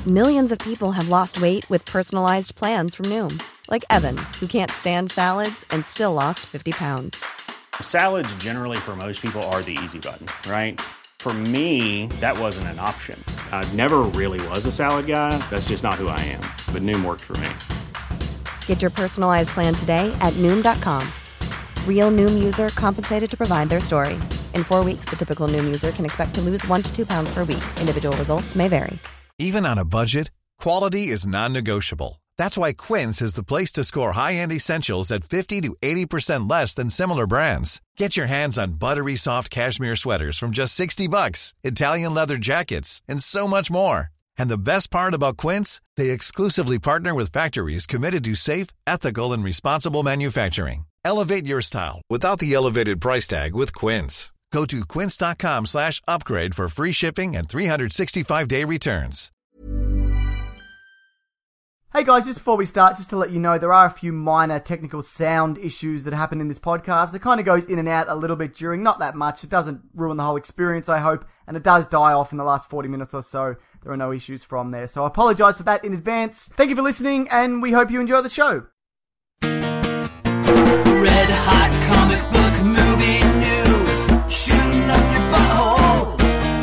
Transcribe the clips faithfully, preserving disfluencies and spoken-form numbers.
Millions of people have lost weight with personalized plans from Noom. Like Evan, who can't stand salads and still lost fifty pounds. Salads generally for most people are the easy button, right? For me, that wasn't an option. I never really was a salad guy. That's just not who I am. But Noom worked for me. Get your personalized plan today at Noom dot com. Real Noom user compensated to provide their story. In four weeks, the typical Noom user can expect to lose one to two pounds per week. Individual results may vary. Even on a budget, quality is non-negotiable. That's why Quince is the place to score high-end essentials at fifty to eighty percent less than similar brands. Get your hands on buttery soft cashmere sweaters from just sixty bucks, Italian leather jackets, and so much more. And the best part about Quince, they exclusively partner with factories committed to safe, ethical, and responsible manufacturing. Elevate your style without the elevated price tag with Quince. Go to quince.com slash upgrade for free shipping and three sixty-five day returns. Hey guys, just before we start, just to let you know, there are a few minor technical sound issues that happen in this podcast. It kind of goes in and out a little bit during, not that much. It doesn't ruin the whole experience, I hope, and it does die off in the last forty minutes or so. There are no issues from there, so I apologise for that in advance. Thank you for listening, and we hope you enjoy the show. Red hot comic book movie news, shooting up your butthole.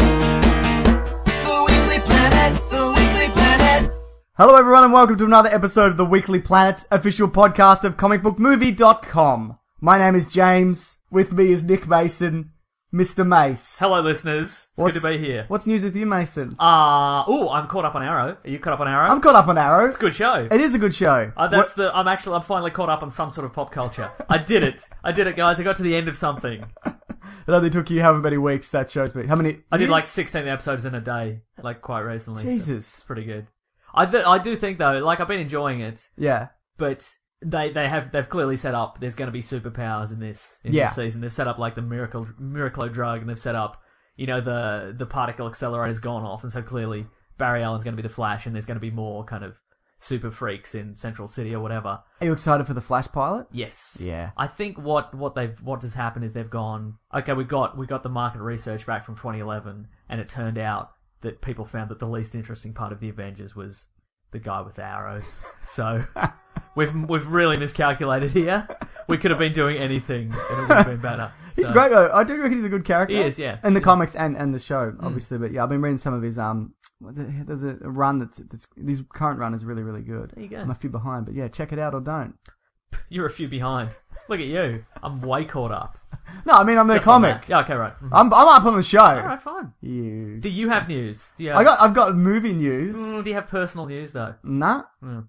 The Weekly Planet, The Weekly Planet. Hello everyone and welcome to another episode of The Weekly Planet, official podcast of comic book movie dot com. My name is James, with me is Nick Mason, Mister Mace. Hello listeners, it's What's- good to be here. What's news with you, Mason? Uh, oh, I'm caught up on Arrow. Are you caught up on Arrow? I'm caught up on Arrow. It's a good show. It is a good show. Uh, that's the. I'm actually. I'm finally caught up on some sort of pop culture. I did it. I did it, guys. I got to the end of something. It only took you however many weeks, that shows me. How many? I did years? like sixteen episodes in a day, like quite recently. so Jesus. it's pretty good. I th- I do think though, like I've been enjoying it, Yeah. but they they have they've clearly set up. There's going to be superpowers in this in Yeah. this season. They've set up like the miracle miracle drug, and they've set up, you know, the the particle accelerator's gone off, and so clearly Barry Allen's going to be the Flash, and there's going to be more kind of super freaks in Central City or whatever. Are you excited for the Flash pilot? Yes. Yeah. I think what what they've what has happened is they've gone, okay, we got we got the market research back from twenty eleven, and it turned out that people found that the least interesting part of the Avengers was the guy with the arrows. So we've we've really miscalculated here. We could have been doing anything and it would have been better. He's So- great though. I do reckon he's a good character. He is, yeah. In the Yeah. comics and, and the show, obviously. But yeah, I've been reading some of his, um, what the- there's a run that's, that's, his current run is really, really good. There you go. I'm a few behind, but yeah, check it out or don't. You're a few behind. Look at you. I'm way caught up. No, I mean, I'm the Just on comic. that. Yeah, okay, right. Mhm. I'm, I'm up on the show. Alright, fine. You. Do you have news? Do you have, I got, I've got movie news. Mm, do you have personal news though? Nah. Mm.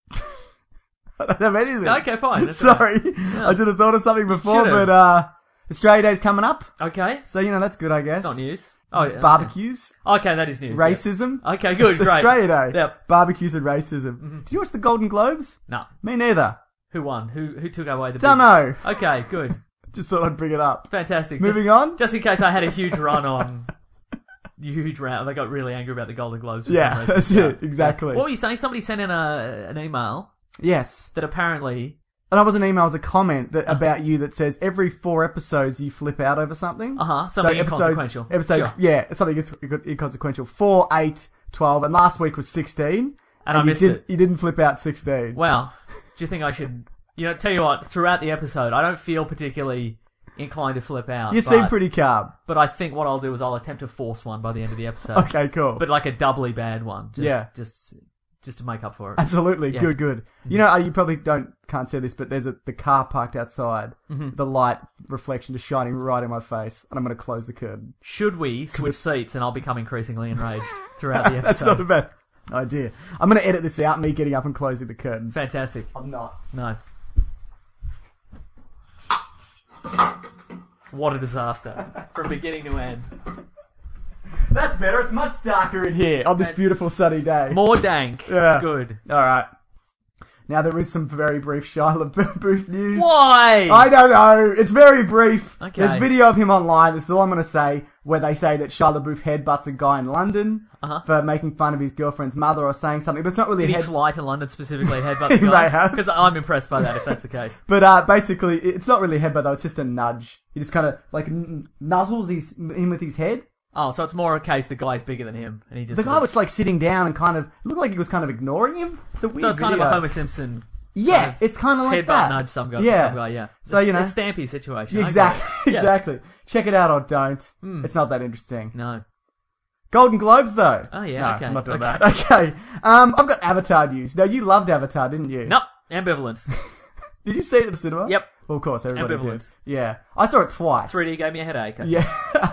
I don't have anything. Okay, fine. That's Sorry. Yeah. I should have thought of something before, Should've. but, uh, Australia Day's coming up. Okay. So, you know, that's good, I guess. Not news. Oh, yeah. Barbecues. Okay, that is news. yeah. Racism. Okay, good, It's great. Australia Day. Yep. Barbecues and racism. Did you watch the Golden Globes? No. Me neither. Who won? Who who took away the? Don't big- know. Okay, good, Just thought I'd bring it up. fantastic. Moving just, on? Just in case I had a huge run on, huge round. They got really angry about the Golden Globes. For Yeah, some reason. that's Yeah. it. Exactly. What were you saying? Somebody sent in a an email Yes. that apparently. And that was an email, it was a comment that, about you that says every four episodes you flip out over something. Uh-huh, something inconsequential. Episode, Sure. yeah, something is- inconsequential. Four, eight, twelve, and last week was sixteen. And I you missed did, it. You didn't flip out sixteen. Wow. Do you think I should? You know, tell you what. Throughout the episode, I don't feel particularly inclined to flip out. You but, seem pretty calm. But I think what I'll do is I'll attempt to force one by the end of the episode. Okay, cool. But like a doubly bad one. Just, Yeah. Just, just to make up for it. Absolutely, Yeah. good, good. You know, uh, you probably don't can't see this, but there's a the car parked outside. Mm-hmm. The light reflection just shining right in my face, and I'm going to close the curtain. Should we switch seats and I'll become increasingly enraged throughout the episode? That's not a bad idea. I'm going to edit this out, me getting up and closing the curtain. Fantastic. I'm not. No. What a disaster. From beginning to end. That's better. It's much darker in here on this beautiful sunny day. More dank. Yeah. Good. All right. Now there is some very brief Shia LaBeouf news. Why? I don't know. It's very brief. Okay. There's video of him online. This is all I'm going to say. Where they say that Shia LaBeouf headbutts a guy in London Uh-huh. for making fun of his girlfriend's mother or saying something, but it's not really Did a he head. fly to London specifically headbutt the He guy? may have. Because I'm impressed by that if that's the case. But uh, basically, it's not really a headbutt though. It's just a nudge. He just kind of like n- nuzzles his him with his head. Oh, so it's more a case the guy's bigger than him, and he just The sort guy of- was like sitting down and kind of it looked like he was kind of ignoring him. It's a weird So it's kind video. of a Homer Simpson. Yeah, kind of it's kind of like headbutt that. nudge some guy. Yeah. Some guy, yeah. So, It's you know. a Stampy situation. I get Exactly. it. Yeah. Exactly. Check it out or don't. Hmm. It's not that interesting. No. Golden Globes, though. Oh, yeah, No, okay. I'm not doing Okay. that. Okay. Um, I've got Avatar news. Now, you loved Avatar, didn't you? Nope. Ambivalence. Did you see it at the cinema? Yep. Well, of course, everybody Ambivalence. did. Yeah. I saw it twice. three D gave me a headache. Yeah.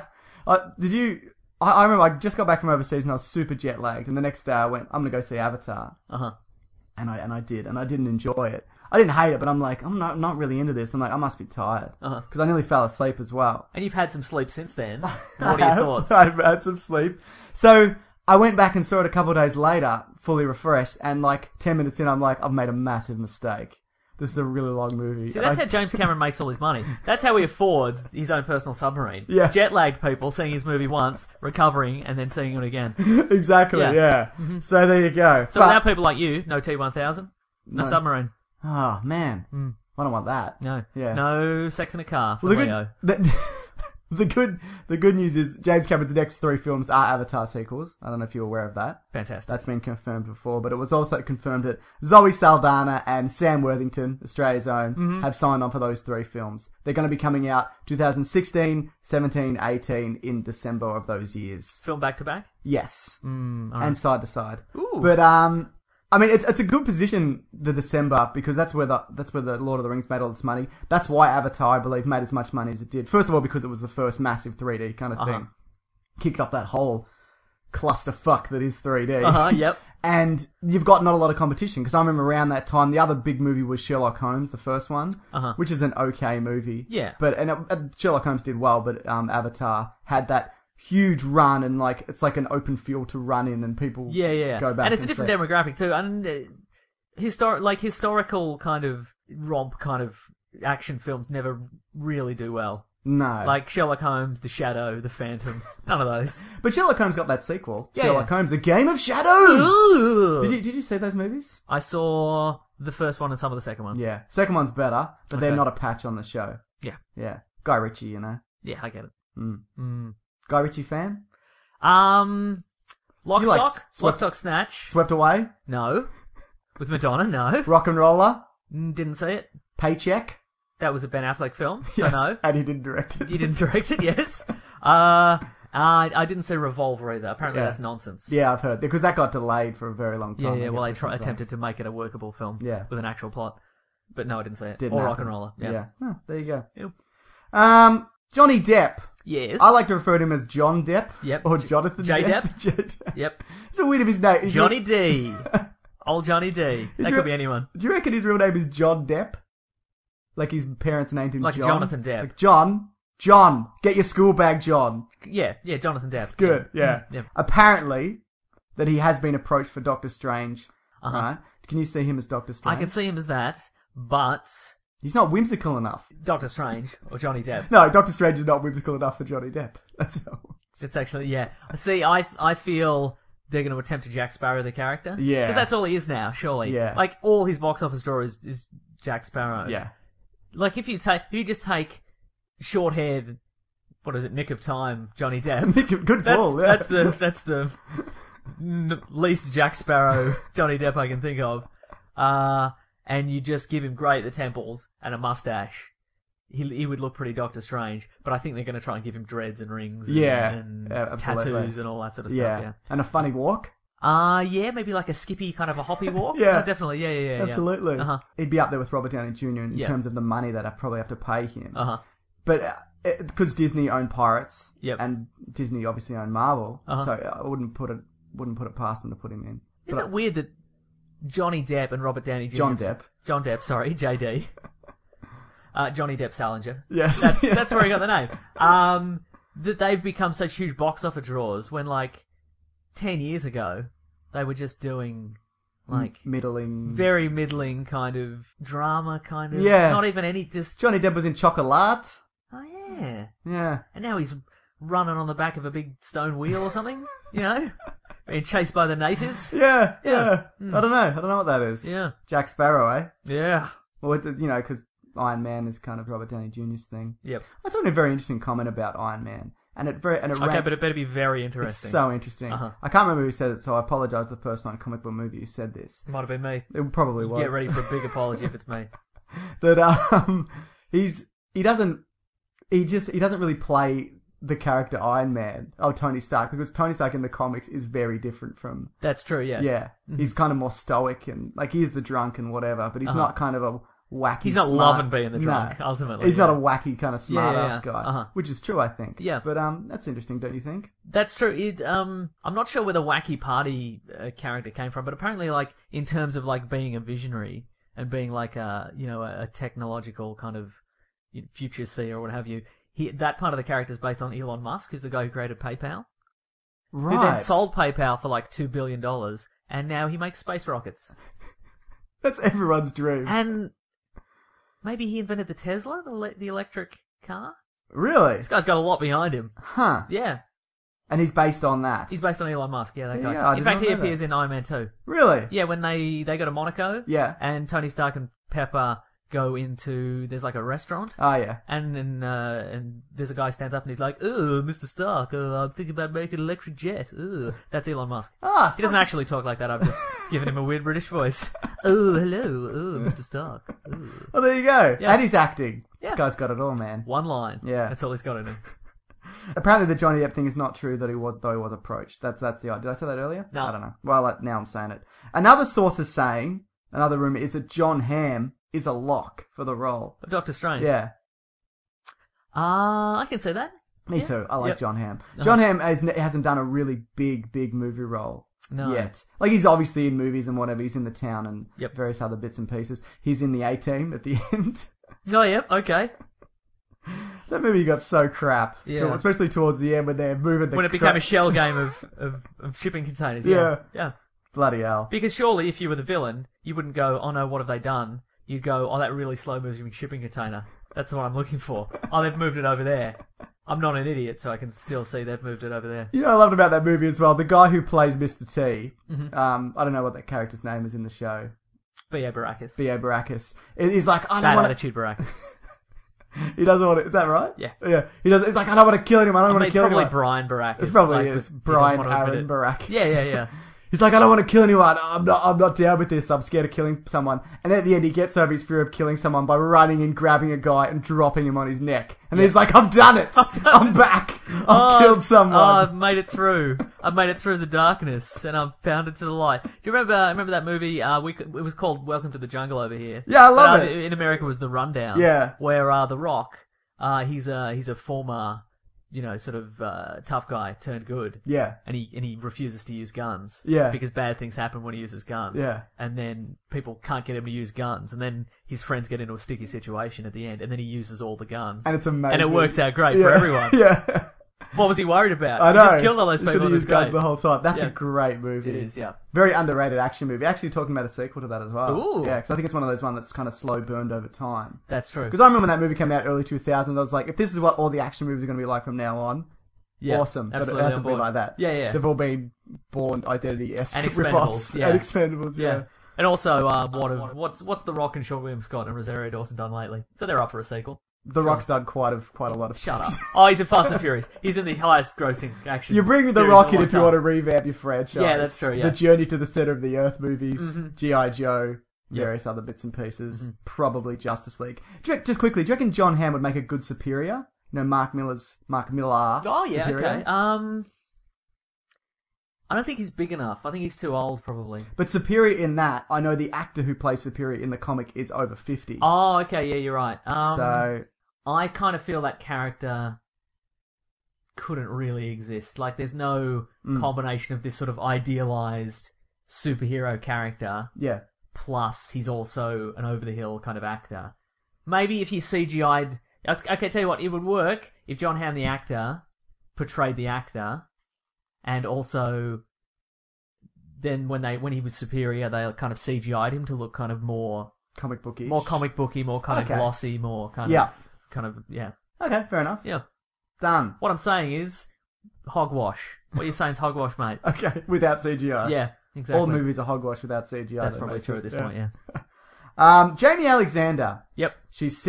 uh, did you... I, I remember I just got back from overseas and I was super jet lagged. And the next day I went, I'm going to go see Avatar. Uh-huh. And I and I did. And I didn't enjoy it. I didn't hate it, but I'm like, I'm not not really into this. I'm like, I must be tired. Uh-huh. Because I nearly fell asleep as well. And you've had some sleep since then. What are your thoughts? I've had some sleep. So I went back and saw it a couple of days later, fully refreshed, and like ten minutes in, I'm like, I've made a massive mistake. This is a really long movie. See, that's I- how James Cameron makes all his money. That's how he affords his own personal submarine. Yeah. Jet-lagged people seeing his movie once, recovering, and then seeing it again. exactly, Yeah. yeah. So there you go. So But- without people like you, no T one thousand, no, No. submarine. Oh man, I don't want that. No. Yeah. No sex in a car for Well, the Leo. good, the, the good, the good news is James Cameron's next three films are Avatar sequels. I don't know if you're aware of that. Fantastic. That's been confirmed before, but it was also confirmed that Zoe Saldana and Sam Worthington, Australia's own, Mm-hmm. have signed on for those three films. They're going to be coming out twenty sixteen, seventeen, eighteen in December of those years. Film back to back? Yes. Mm, all right. And side to side. Ooh. But um I mean it's it's a good position, the December, because that's where the that's where the Lord of the Rings made all this money. That's why Avatar, I believe, made as much money as it did. First of all, because it was the first massive three D kind of Uh-huh. thing. Kicked up that whole clusterfuck that is three D. Uh-huh, yep. And you've got not a lot of competition, because I remember around that time, the other big movie was Sherlock Holmes, the first one, Uh-huh. which is an okay movie. Yeah. But, and it, uh, Sherlock Holmes did well, but um, Avatar had that huge run, and like, it's like an open field to run in, and people Yeah, yeah. go back and it's a and different see. demographic too. And uh, historic, like historical kind of romp kind of action films never really do well. No. Like Sherlock Holmes, The Shadow, The Phantom. None of those. But Sherlock Holmes got that sequel. Yeah, Sherlock yeah. Holmes, A Game of Shadows! Did you, did you see those movies? I saw the first one and some of the second one. Yeah. Second one's better, but they're Okay. not a patch on the show. Yeah. Yeah. Guy Ritchie, you know. Yeah, I get it. Mm. Mm. Guy Ritchie fan? Um, Lock, You like Stock? Swept- Lock, Stock, Snatch? Swept Away? No. With Madonna? No. Rock and Roller? Mm, Didn't see it. Paycheck? That was a Ben Affleck film, so Yes. no. And he didn't direct it. You didn't direct it, yes. Uh, I I didn't see Revolver either. Apparently Yeah. that's nonsense. Yeah, I've heard. Because that got delayed for a very long yeah, time. yeah. Well, I they guess, try, as well. attempted to make it a workable film Yeah. with an actual plot. But no, I didn't see it. Didn't or happen. Rock and Roller. Yeah. Yeah. Oh, there you go. Yep. Um, Johnny Depp. Yes. I like to refer to him as John Depp. Yep. Or Jonathan J. Depp. Depp? J. Depp. Yep. It's a weird of his name. Is Johnny your- D. Old Johnny D. That your- could be anyone. Do you reckon his real name is John Depp? Like his parents named him Like John? Jonathan Depp. Like John. John. Get your school bag, John. Yeah, yeah, Jonathan Depp. Good, yeah. Yeah. Apparently, that he has been approached for Doctor Strange. Uh-huh. Right? Can you see him as Doctor Strange? I can see him as that, but He's not whimsical enough. Doctor Strange or Johnny Depp. No, Doctor Strange is not whimsical enough for Johnny Depp. That's all. It's actually, yeah. See, I I feel they're going to attempt to Jack Sparrow the character. Yeah. Because that's all he is now, surely. Yeah. Like, all his box office draw is, is Jack Sparrow. Yeah. Like, if you take, if you just take short-haired, what is it, Nick of Time, Johnny Depp. Good that's, call, yeah. That's the, that's the n- least Jack Sparrow Johnny Depp I can think of. Uh, and you just give him grey at the temples and a mustache. He, he would look pretty Doctor Strange, but I think they're going to try and give him dreads and rings and, Yeah, and yeah, absolutely. tattoos and all that sort of yeah. stuff, And a funny walk. yeah. Uh, yeah, maybe like a skippy kind of a hoppy walk. Yeah. Oh, definitely, yeah, yeah, yeah. Absolutely. Uh-huh. He'd be up there with Robert Downey Junior in Yeah. terms of the money that I probably have to pay him. Uh-huh. But because Disney owned Pirates, Yep. and Disney obviously owned Marvel, Uh-huh. so I wouldn't put it wouldn't put it past them to put him in. Isn't But it weird that Johnny Depp and Robert Downey Junior John Depp. John Depp, sorry, J D. Uh, Johnny Depp Salinger. Yes. That's, that's where he got the name. Um, that they've become such huge box office draws when, like, ten years ago, they were just doing, like, middling. very middling kind of drama, kind of. Yeah. Not even any, just. Johnny Depp was in Chocolat. Oh, yeah. Yeah. And now he's running on the back of a big stone wheel or something, you know? Being chased by the natives. Yeah. Yeah. Yeah. I don't know. I don't know what that is. Yeah. Jack Sparrow, eh? Yeah. Well, it, you know, because Iron Man is kind of Robert Downey Junior's thing. Yep. I saw a very interesting comment about Iron Man. and it very and it Okay, ranked, but it better be very it's interesting. so interesting. Uh-huh. I can't remember who said it, so I apologise to the person on Comic Book Movie who said this. It might have been me. It probably was. Get ready for a big apology if it's me. That um, he's he doesn't he just he doesn't really play the character Iron Man. Oh, Tony Stark, because Tony Stark in the comics is very different from. That's true, yeah. Yeah, Mm-hmm. he's kind of more stoic and like he is the drunk and whatever, but he's Uh-huh. not kind of a wacky. He's not smart... loving being the drunk, No. ultimately. He's yeah. not a wacky kind of smart Yeah, yeah, ass yeah. guy, Uh-huh. which is true, I think. Yeah. but um, that's interesting, don't you think? That's true. It, um, I'm not sure where the wacky party uh, character came from, but apparently, like, in terms of, like, being a visionary and being, like, a, you know, a, a technological kind of future seer or what have you, he, that part of the character is based on Elon Musk, who's the guy who created PayPal. Right. Who then sold PayPal for, like, two billion dollars, and now he makes space rockets. That's everyone's dream. And maybe he invented the Tesla, the, le- the electric car? Really? This guy's got a lot behind him. Huh. Yeah. And he's based on that. He's based on Elon Musk, yeah, that guy. Yeah, I in did fact, not he know that. appears in Iron Man two. Really? Yeah, when they, they go to Monaco. Yeah. And Tony Stark and Pepper go into, there's like a restaurant. Oh, yeah. And and, uh, and there's a guy stands up and he's like, "Oh, Mister Stark, uh, I'm thinking about making an electric jet." Ugh. That's Elon Musk. Ah, He doesn't actually talk like that. I've just given him a weird British voice. Oh, hello. Oh, Mister Stark. Ooh. Well, there you go. Yeah. And he's acting. Yeah. Guy's got it all, man. One line. Yeah. That's all he's got in him. Apparently, the Johnny Depp thing is not true. That he was, though he was approached. That's that's the. Did I say that earlier? No. I don't know. Well, uh, now I'm saying it. Another source is saying, another rumor is that John Hamm is a lock for the role. Of Doctor Strange. Yeah, Uh, I can say that. me Yeah. too. I like Yep. John Hamm. Uh-huh. John Hamm has, hasn't done a really big, big movie role. No. Yet. Like, he's obviously in movies and whatever. He's in The Town and Yep. various other bits and pieces. He's in The A-Team at the end. Oh, yep, okay. That movie got so crap. Yeah. to- especially towards the end when they're moving the When it became cra- a shell game of, of, of shipping containers. Yeah. Yeah. Yeah. Bloody hell. Because surely if you were the villain, you wouldn't go, "Oh no, what have they done?" You'd go, "Oh, that really slow moving shipping container. That's the one I'm looking for. Oh, they've moved it over there." I'm not an idiot, so I can still see they've moved it over there. You know what I loved about that movie as well? The guy who plays Mister T, Mm-hmm. um, I don't know what that character's name is in the show, B A Baracus. B A Baracus. He's like, I don't Bad want to... attitude Baracus. He doesn't want to... Is that right? Yeah. Yeah. He does. He's like, I don't want to kill anyone. I don't I mean, want to it's kill probably anyone. Brian Baracus. It probably like, is. but he Brian doesn't want to Aaron admit it. Baracus. Yeah, yeah, yeah. He's like, I don't want to kill anyone. I'm not. I'm not down with this. I'm scared of killing someone. And then at the end, he gets over his fear of killing someone by running and grabbing a guy and dropping him on his neck. And he's like, I've done it. I'm back. I've Oh, killed someone. Oh, I've made it through. I've made it through the darkness, and I've found it to the light. Do you remember? Remember that movie? Uh, we it was called Welcome to the Jungle over here. Yeah, I love But, uh, it. In America, it was The Rundown. Yeah. Where uh, The Rock, uh, he's a he's a former, you know, sort of uh, tough guy turned good. Yeah. And he and he refuses to use guns. Yeah. Because bad things happen when he uses guns. Yeah. And then people can't get him to use guns, and then his friends get into a sticky situation at the end, and then he uses all the guns. And it's amazing. And it works out great Yeah. for everyone. Yeah. What was he worried about? I know. He just killed all those You people. should've It was used guns great. the whole time. That's Yeah. a great movie. It is, yeah. Very underrated action movie. Actually, talking about a sequel to that as well. Ooh. Yeah, because I think it's one of those ones that's kind of slow burned over time. That's true. Because I remember when that movie came out early two thousands, I was like, if this is what all the action movies are going to be like from now on, Yeah, awesome. But it absolutely hasn't on been board. like that. Yeah, yeah. They've all been Bourne Identity-esque And rip-offs. Expendables, yeah. And Expendables, yeah. Yeah. And also, uh, what have, what's what's The Rock and Sean William Scott and Rosario Dawson done lately? So they're up for a sequel. The Rock's done quite a, quite a lot of Shut up. things. Oh, he's in Fast and Furious. He's in the highest grossing action. You bring The series Rock of in all if you time. want to revamp your franchise. Yeah, that's true, yeah. The Journey to the Center of the Earth movies, Mhm. G I. Joe, Yeah. various other bits and pieces, Mm-hmm. probably Justice League. Do you, just quickly, do you reckon John Hamm would make a good Superior? You know, Mark Miller's, Mark Millar Oh yeah, Superior? okay. Um, I don't think he's big enough. I think he's too old, probably. But Superior in that, I know the actor who plays Superior in the comic is over fifty. Oh, okay, yeah, you're right. Um, so, I kind of feel that character couldn't really exist. Like, there's no Mm. combination of this sort of idealized superhero character, yeah. plus he's also an over-the-hill kind of actor. Maybe if you C G I'd... Okay, tell you what, it would work if John Hamm, the actor, portrayed the actor, and also then when they when he was Superior, they kind of C G I'd him to look kind of more Comic booky. more comic booky, more kind Okay. of glossy, more kind Yeah. of kind of yeah. Okay, fair enough. Yeah. Done. What I'm saying is hogwash. What you're saying is hogwash, mate. Okay, without C G I. Yeah, exactly. All movies are hogwash without C G I. That's that probably makes true it- at this point, yeah. Um, Jamie Alexander. Yep. She's Sif.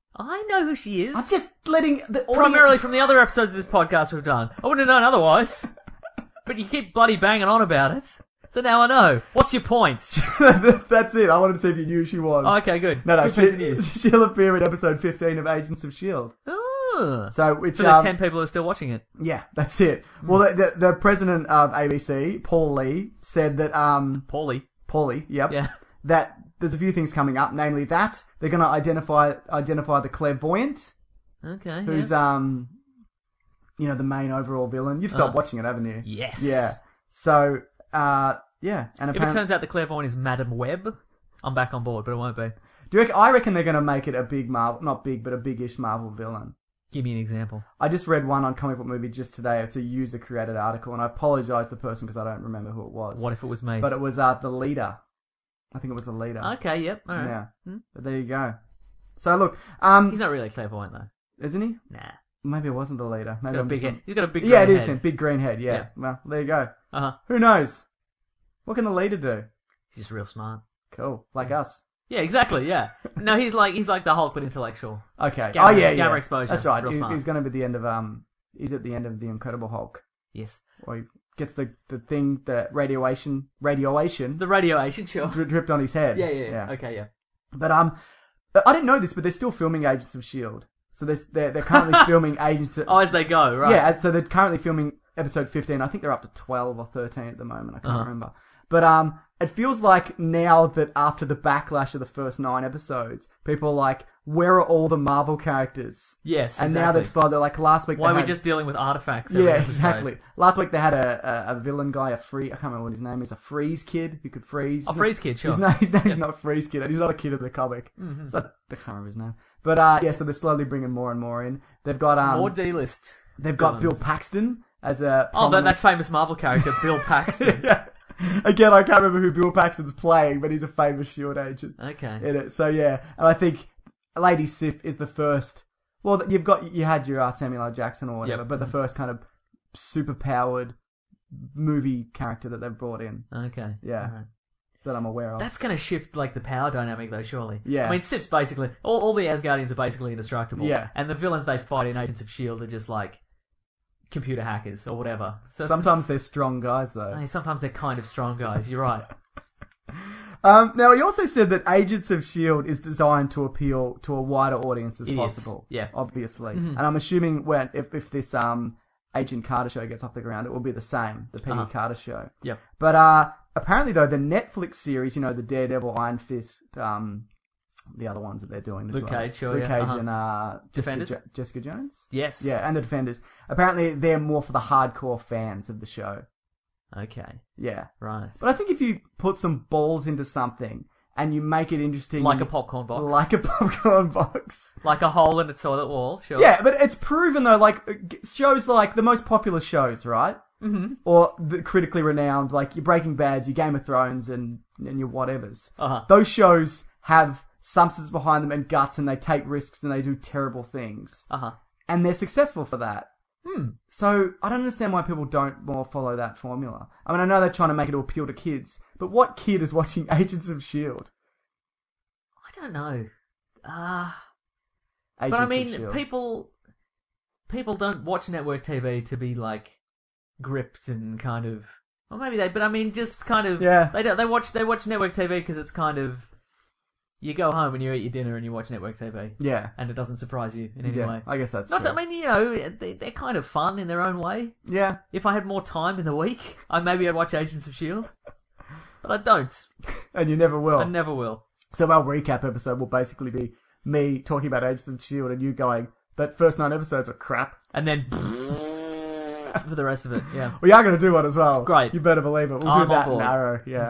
I know who she is. I'm just letting the audience... Primarily from the other episodes of this podcast we've done. I wouldn't have known otherwise. But you keep bloody banging on about it. So now I know. What's your point? That's it. I wanted to see if you knew who she was. Oh, okay, good. No, no, Good she, piece of news. she'll appear in episode fifteen of Agents of S H I E L D. Oh. So, which, For the um, ten people who are still watching it. Yeah, that's it. Well, the, the, the president of A B C, Paul Lee, said that, um... Paulie. Paulie, yep. Yeah. That there's a few things coming up, namely that they're going to identify identify the clairvoyant, Okay. who's, yeah. um... you know, the main overall villain. You've stopped Uh, watching it, haven't you? Yes. Yeah. So, uh, yeah. And If it apparently, turns out the clairvoyant is Madam Web, I'm back on board, but it won't be. do you reckon, I reckon they're going to make it a big Marvel, not big, but a big-ish Marvel villain. Give me an example. I just read one on Comic Book Movie just today. It's a user-created article, and I apologise to the person because I don't remember who it was. What if it was me? But it was uh, the leader. I think it was the leader. Okay, yep. All right. Yeah. Hmm? But there you go. So look, um, He's not really clairvoyant, though. isn't he? Nah. Maybe it wasn't the leader. He's Maybe got a I'm big just- head. He's got a big Yeah, it green is head. him. Big green head. Yeah. Yeah. Well, there you go. Uh-huh. Who knows? What can the leader do? He's just real smart. Cool, like us. Yeah, exactly, yeah. No, he's like he's like the Hulk, but intellectual. Okay. Gamma- oh yeah, yeah. gamma exposure. That's right. Real He's, smart. he's going to be the end of um. He's at the end of the Incredible Hulk, Yes. or he gets the the thing, the radiation, radiation The radiation, sure. dri- dripped on his head. Yeah, yeah, yeah. Okay, yeah. But um, I didn't know this, but they're still filming Agents of S H I E L D. So they're they're, they're currently filming Agents. Of, Oh, as they go, right? Yeah, as, so they're currently filming episode fifteen. I think they're up to twelve or thirteen at the moment. I can't Uh-huh. remember. But um, it feels like now that after the backlash of the first nine episodes, people are like, where are all the Marvel characters? Yes, And exactly. now they've started, like last week. Why they are we had- just dealing with artifacts? every Yeah, episode? exactly. Last week they had a, a, a villain guy, a free. I can't remember what his name is. A freeze kid who could freeze. A freeze kid, sure. His, name, his name's not Freeze Kid. He's not a kid in the comic. Mm-hmm. So, I can't remember his name. But uh, yeah, so they're slowly bringing more and more in. They've got um, More D-list. they've got villains. Bill Paxton as a. Oh, that, prominent- that famous Marvel character, Bill Paxton. yeah. Again, I can't remember who Bill Paxton's playing, but he's a famous S H I E L D agent Okay. in it. So yeah, and I think Lady Sif is the first. Well, you've got you had your uh, Samuel L. Jackson or whatever, Yep. but the first kind of super powered movie character that they've brought in Okay. Yeah. All right. that I'm aware of. That's going to shift like the power dynamic, though. Surely. Yeah. I mean, Sif's basically all, all the Asgardians are basically indestructible. Yeah. And the villains they fight in Agents of S H I E L D are just like computer hackers or whatever. So it's- Sometimes they're strong guys though. I mean, sometimes they're kind of strong guys. You're right. Um, now he also said that Agents of S H I E L D is designed to appeal to a wider audience as It is, possible. yeah. obviously. Mm-hmm. And I'm assuming when if, if this um Agent Carter show gets off the ground, it will be the same, the Peggy Uh-huh. Carter show. Yep. But uh, apparently though, the Netflix series, you know, the Daredevil, Iron Fist, um, the other ones that they're doing, as Luke well. Cage, sure, Luke yeah, Cage uh-huh. and uh, Jessica, Defenders? jo- Jessica Jones. Yes. Yeah, and the Defenders. Apparently, they're more for the hardcore fans of the show. Okay. Yeah. Right. But I think if you put some balls into something and you make it interesting... Like a popcorn box. Like a popcorn box. Like a hole in a toilet wall. Sure. Yeah, but it's proven though, like, shows like the most popular shows, right? Mm-hmm. Or the critically renowned, like your Breaking Bads, your Game of Thrones, and, and your whatevers. Uh-huh. Those shows have substance behind them and guts, and they take risks and they do terrible things. Uh huh. And they're successful for that. Hmm. So I don't understand why people don't more follow that formula. I mean, I know they're trying to make it to appeal to kids, but what kid is watching Agents of S H I E L D? I don't know. Ah. Agents But I of mean, S H I E L D. people people don't watch network T V to be like gripped and kind of. Well, maybe they, but I mean, just kind of. Yeah. They don't. They watch. They watch network T V because it's kind of. You go home and you eat your dinner and you watch network T V, Yeah. and it doesn't surprise you in any Yeah, way. I guess that's Not. true. To, I mean, you know, they, they're kind of fun in their own way. Yeah. If I had more time in the week, I maybe I'd watch Agents of S H I E L D, but I don't. And you never will. I never will. So our recap episode will basically be me talking about Agents of S H I E L D and you going, that first nine episodes were crap. And then for the rest of it, yeah. We are going to do one as well. Great. You better believe it. We'll I'm do on that in board. Arrow, yeah.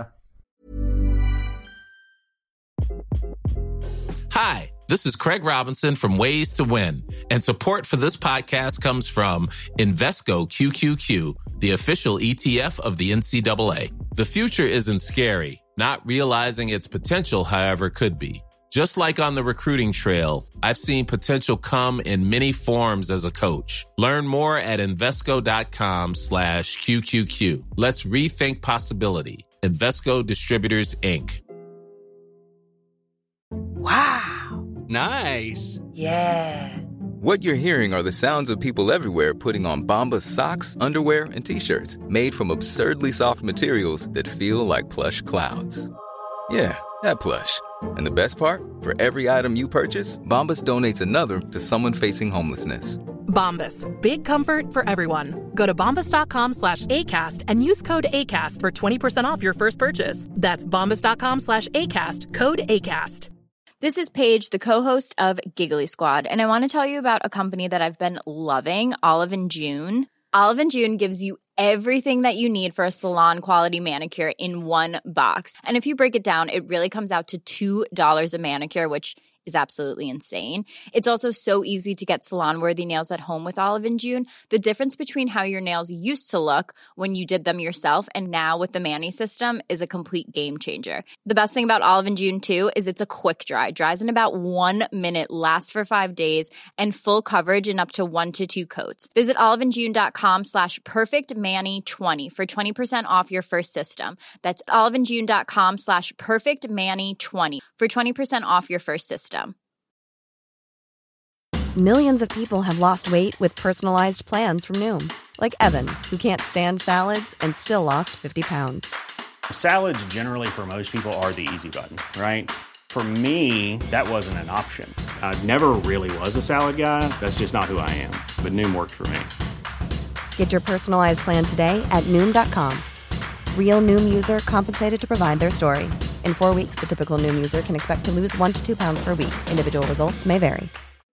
Hi, this is Craig Robinson from Ways to Win, and support for this podcast comes from Invesco Q Q Q, the official E T F of the N C double A. The future isn't scary. Not realizing its potential, however, could be. Just like on the recruiting trail, I've seen potential come in many forms as a coach. Learn more at Invesco.com slash QQQ. Let's rethink possibility. Invesco Distributors, Incorporated. Wow. Nice. Yeah. What you're hearing are the sounds of people everywhere putting on Bombas socks, underwear, and T-shirts made from absurdly soft materials that feel like plush clouds. Yeah, that plush. And the best part? For every item you purchase, Bombas donates another to someone facing homelessness. Bombas. Big comfort for everyone. Go to bombas.com slash ACAST and use code ACAST for twenty percent off your first purchase. That's bombas.com slash ACAST. Code ACAST. This is Paige, the co-host of Giggly Squad, and I want to tell you about a company that I've been loving, Olive and June. Olive and June gives you everything that you need for a salon-quality manicure in one box. And if you break it down, it really comes out to two dollars a manicure, which is absolutely insane. It's also so easy to get salon-worthy nails at home with Olive and June. The difference between how your nails used to look when you did them yourself and now with the Mani system is a complete game changer. The best thing about Olive and June, too, is it's a quick dry. Dries in about one minute, lasts for five days, and full coverage in up to one to two coats. Visit oliveandjune.com slash perfectmani20 for twenty percent off your first system. That's oliveandjune.com slash perfectmani20 for twenty percent off your first system. Millions of people have lost weight with personalized plans from Noom. Like Evan, who can't stand salads and still lost fifty pounds. Salads generally for most people are the easy button, right? For me, that wasn't an option. I never really was a salad guy. That's just not who I am. But Noom worked for me. Get your personalized plan today at Noom dot com. Real Noom user compensated to provide their story. In four weeks, the typical Noom user can expect to lose one to two pounds per week. Individual results may vary.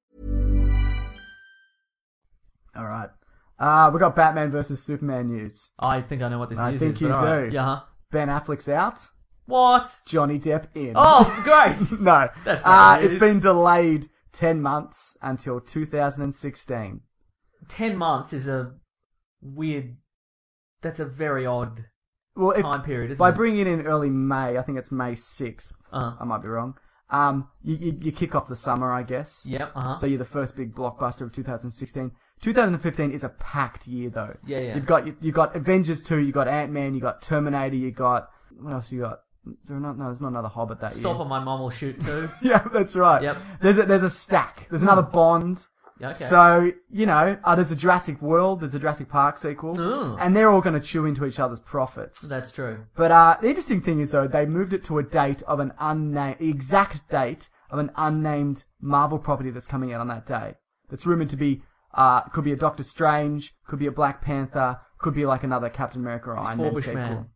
All right. Uh, we got Batman versus Superman news. I think I know what this I news think is. you but all right. do. Yeah. Ben Affleck's out. What? Johnny Depp in. Oh, great. No. That's not uh, news. It's been delayed ten months until two thousand sixteen. Ten months is a weird... That's a very odd well, if, time period, isn't by it? By bringing it in early May, I think it's May sixth. Uh-huh. I might be wrong. Um, you, you, you kick off the summer, I guess. Yep, uh-huh. So you're the first big blockbuster of two thousand sixteen. two thousand fifteen is a packed year, though. Yeah, yeah. You've got you, you've got Avengers two, you got Ant-Man, you got Terminator, you got what else? You got? There not, no, there's not another Hobbit that Stop year. or My Mom Will Shoot too. Yeah, that's right. Yep. There's a, there's a stack. There's another Bond. Okay. So, you know, uh, there's a Jurassic World, there's a Jurassic Park sequel, Ooh. and they're all going to chew into each other's profits. That's true. But uh, the interesting thing is, though, they moved it to a date of an unnamed, the exact date of an unnamed Marvel property that's coming out on that day. That's rumored to be, uh, could be a Doctor Strange, could be a Black Panther, could be like another Captain America or Iron Man sequel. Man.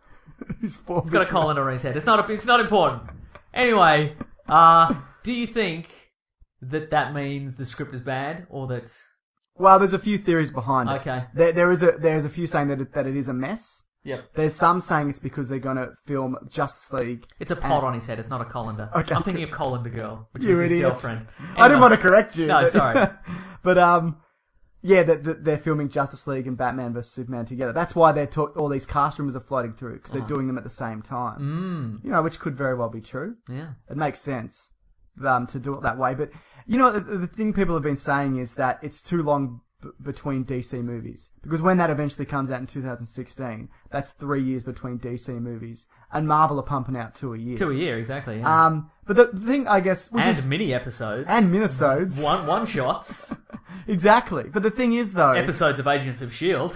He's He's got a collar on his head. It's not. A, it's not important. Anyway, uh, do you think that that means the script is bad, or that? Well, there's a few theories behind it. Okay. There, there is a there's a few saying that it, that it is a mess. Yep. There's some saying it's because they're going to film Justice League. It's a pot on his head. It's not a colander. Okay. I'm thinking of Colander Girl, which You is his idiot. girlfriend. Anyway. I didn't want to correct you. No, but, sorry. but um, yeah, that that they're filming Justice League and Batman versus Superman together. That's why they're talk- all these cast rumors are floating through because they're Oh. doing them at the same time. Mm. You know, which could very well be true. Yeah. It makes sense um, to do it that way. But you know, the, the thing people have been saying is that it's too long b- between D C movies because when that eventually comes out in two thousand sixteen, that's three years between D C movies, and Marvel are pumping out two a year. Two a year, exactly. Yeah. Um, but the, the thing, I guess, which and is mini episodes and minisodes, one one shots, exactly. But the thing is, though, episodes of Agents of Shield.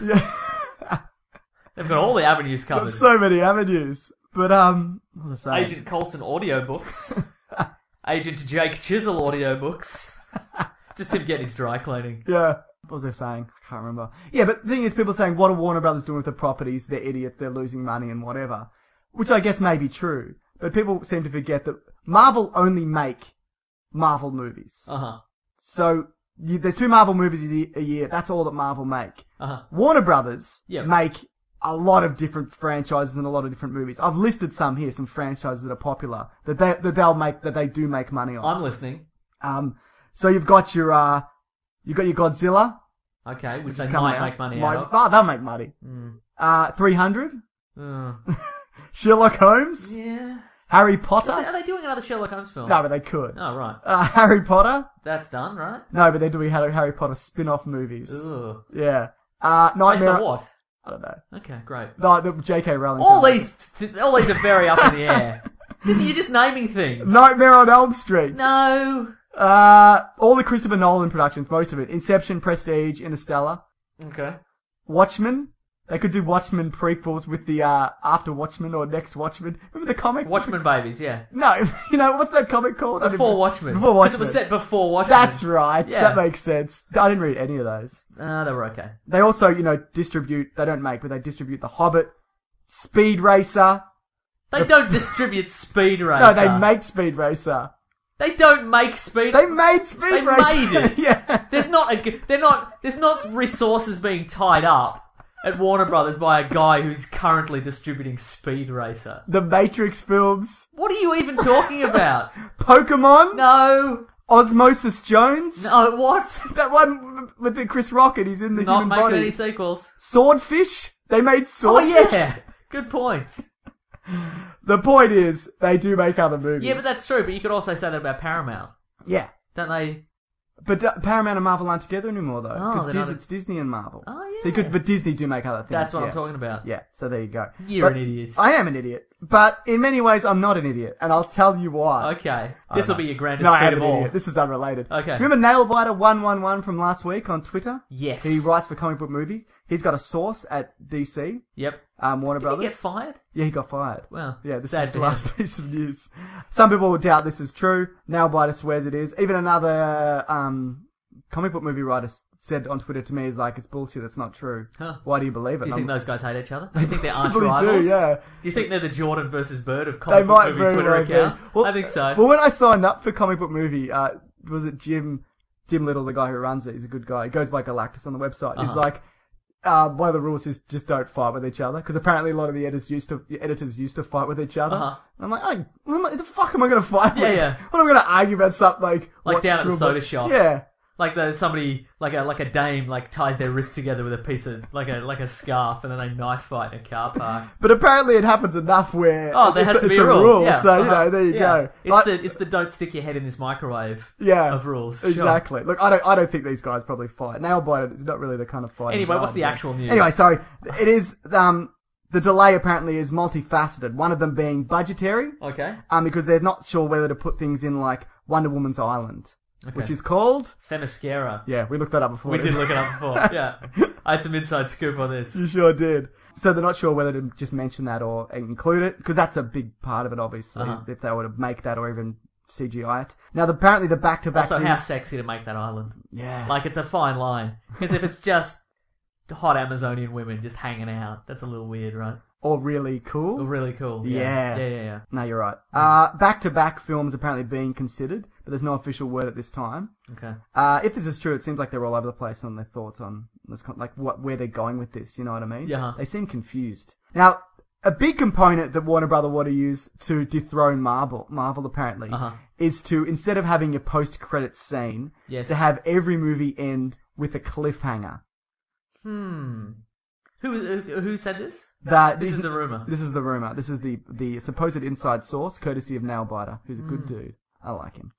They've got all the avenues covered. Got so many avenues. But um, what was I saying? Agent Coulson audiobooks. Agent Jake Chisel audiobooks. Just him getting his dry cleaning. Yeah. What was I saying? I can't remember. Yeah, but the thing is, people are saying, what are Warner Brothers doing with the properties? They're idiots, they're losing money and whatever. Which I guess may be true. But people seem to forget that Marvel only make Marvel movies. Uh-huh. So, you, there's two Marvel movies a year, a year. That's all that Marvel make. Uh-huh. Warner Brothers Yep. make a lot of different franchises and a lot of different movies. I've listed some here, some franchises that are popular, that they, that they'll make, that they do make money on. I'm listening. Um, so you've got your, uh, you've got your Godzilla. Okay, which, Which they is coming might out. make money Might- out of. Oh, they'll make money. Mm. Uh, three hundred. Uh, Sherlock Holmes. yeah. Harry Potter. Are they, are they doing another Sherlock Holmes film? No, but they could. Oh, right. Uh, Harry Potter. That's done, right? No, but they're doing Harry, Harry Potter spin-off movies. Ugh. Yeah. Uh, Based Nightmare. on what? I don't know. Okay, great. No, the J K Rowling. All said- these, th- all these are very up in the air. You're just naming things. Nightmare on Elm Street. No. Uh, all the Christopher Nolan productions, most of it. Inception, Prestige, Interstellar. Okay. Watchmen. They could do Watchmen prequels with the, uh, After Watchmen or Next Watchmen. Remember the comic? Watchmen babies, yeah. No, you know, what's that comic called? I Before didn't- Watchmen. Before Because Watchmen. it was set before Watchmen. That's right. Yeah. That makes sense. I didn't read any of those. Uh, they were okay. They also, you know, distribute, they don't make, but they distribute The Hobbit, Speed Racer. They don't distribute Speed Racer. No, they make Speed Racer. They don't make Speed. They made Speed They Racer. made it. Yeah. There's not a. g- They're not. There's not resources being tied up at Warner Brothers by a guy who's currently distributing Speed Racer. The Matrix films. What are you even talking about? Pokemon. No. Osmosis Jones. No. What? That one with the Chris Rock and he's in the Not human making body. any sequels. Swordfish. They made Oh Swordfish. yeah. Good point. The point is, they do make other movies. Yeah, but that's true. But you could also say that about Paramount, Yeah. don't they? But uh, Paramount and Marvel aren't together anymore, though. Oh, Because they're Dis- not a- it's Disney and Marvel. Oh, So you yeah. could, but Disney do make other things. That's what I'm yes. talking about. Yeah, so there you go. You're But an idiot. I am an idiot. But in many ways, I'm not an idiot. And I'll tell you why. Okay. I This will don't be know. your grandest No, I feat am of an all. idiot. This is unrelated. Okay. Remember Nailbiter one one one from last week on Twitter? Yes. He writes for Comic Book Movie. He's got a source at D C, Yep. um, Warner Did Brothers. he get fired? Yeah, he got fired. Well, Yeah, this sad is to the him. last piece of news. Some people will doubt this is true. Nailbiter swears it is. Even another um, comic book movie writer s- said on Twitter to me, "Is like it's bullshit. It's not true. Huh. Why do you believe it?" Do you And think I'm- those guys hate each other? Do you think they're arch possibly rivals? do, yeah. Do you think they're the Jordan versus Bird of They comic book might movie very Twitter well be. accounts? Well, I think so. Well, when I signed up for Comic Book Movie, uh, was it Jim Jim Little, the guy who runs it? He's a good guy. He goes by Galactus on the website. He's Uh-huh. like, uh, one of the rules is just don't fight with each other, because apparently a lot of the editors used to the editors used to fight with each other. Uh-huh. And I'm like, oh, what am I, the fuck am I going to fight Yeah, with? yeah. What am I going to argue about something like Like what's down at true the soda about- shop. Yeah. Like the somebody like a like a dame like ties their wrists together with a piece of like a like a scarf and then they knife fight in a car park. But apparently it happens enough where Oh, there it's, has to it's be a a rule. rule. Yeah, So you uh-huh. know, there you Yeah. go. It's Like- the it's the don't stick your head in this microwave. yeah, of rules. Sure. Exactly. Look, I don't, I don't think these guys probably fight. Nailbiter is not really the kind of fight. Anyway, what's the actual news? Anyway, sorry. It is um the delay apparently is multifaceted. One of them being budgetary, Okay. um because they're not sure whether to put things in like Wonder Woman's Island, Okay. which is called. Themyscira. Yeah, we looked that up before. We did didn't look it up before. Yeah. I had some inside scoop on this. You sure did. So they're not sure whether to just mention that or include it, because that's a big part of it, obviously, Uh-huh. if they were to make that or even C G I it. Now, the, apparently the back-to-back Also, thing- how sexy to make that island. Yeah. Like, it's a fine line. Because if it's just hot Amazonian women just hanging out, that's a little weird, right? or really cool. Or really cool. Yeah. Yeah, yeah, yeah. No, you're right. Uh, back-to-back films apparently being considered, but there's no official word at this time. Okay. Uh, if this is true, it seems like they're all over the place on their thoughts on this, con- like what where they're going with this. You know what I mean? Yeah. They seem confused. Now, a big component that Warner Brother want to use to dethrone Marvel, Marvel apparently, Uh-huh. is to instead of having a post-credits scene, Yes. to have every movie end with a cliffhanger. Hmm. Who who, who said this? That This is the rumor. This is the rumor. This is the the supposed inside source, courtesy of Nailbiter, who's a good Hmm. dude. I like him.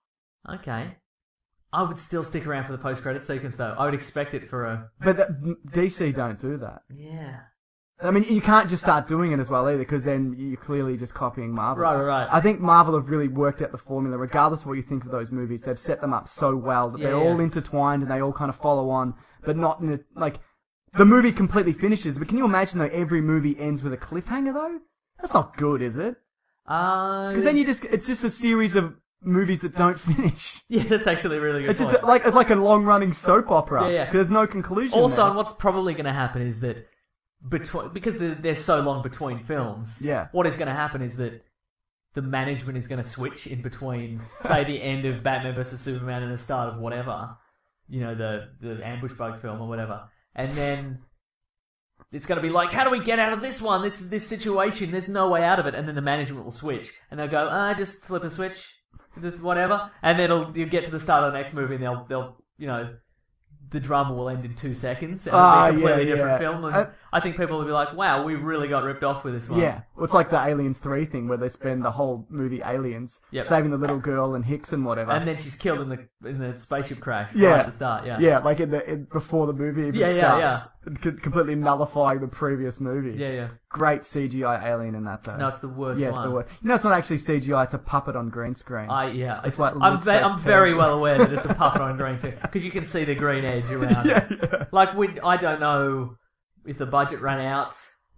Okay. I would still stick around for the post-credit sequence, though. I would expect it for a... But that, D C don't do that. Yeah. I mean, you can't just start doing it as well either, because then you're clearly just copying Marvel. Right, right, right. I think Marvel have really worked out the formula, regardless of what you think of those movies. They've set them up so well that Yeah, they're yeah. all intertwined and they all kind of follow on, but not in a, like, the movie completely finishes. But can you imagine though every movie ends with a cliffhanger though? That's not good, is it? Uh, Because then you just, it's just a series of movies that don't finish. Yeah, that's actually a really good It's point. just like, it's like a long running soap opera. Yeah, yeah. 'Cause there's no conclusion Also, there. and what's probably going to happen is that between because they're, they're so long between films. Yeah. What is going to happen is that the management is going to switch in between, say, the end of Batman versus Superman and the start of whatever, you know, the the ambush bug film or whatever, and then it's going to be like, how do we get out of this one? This is this situation. There's no way out of it, and then the management will switch, and they'll go, ah, just flip a switch, whatever, and then it'll you'll get to the start of the next movie, and they'll they'll you know. The drama will end in two seconds, and it'll Ah, be a completely yeah, different yeah. film. And Uh, I think people will be like, "Wow, we really got ripped off with this one." Yeah, well, it's like the Aliens three thing where they spend the whole movie Aliens Yep. saving the little girl and Hicks and whatever. and then she's killed in the in the spaceship crash yeah, right at the start. Yeah, yeah, like in the in, before the movie even Yeah, yeah, starts, co- completely nullifying the previous movie. yeah, yeah. great C G I alien in that though. No, it's the worst yeah, one. it's the worst. You know, it's not actually C G I; it's a puppet on green screen. I yeah, That's it's, why it I'm looks ve- so I'm very terrible. well aware that it's a puppet on green too, because you can see the green edge around yeah, it. yeah. Like we, I don't know if the budget ran out,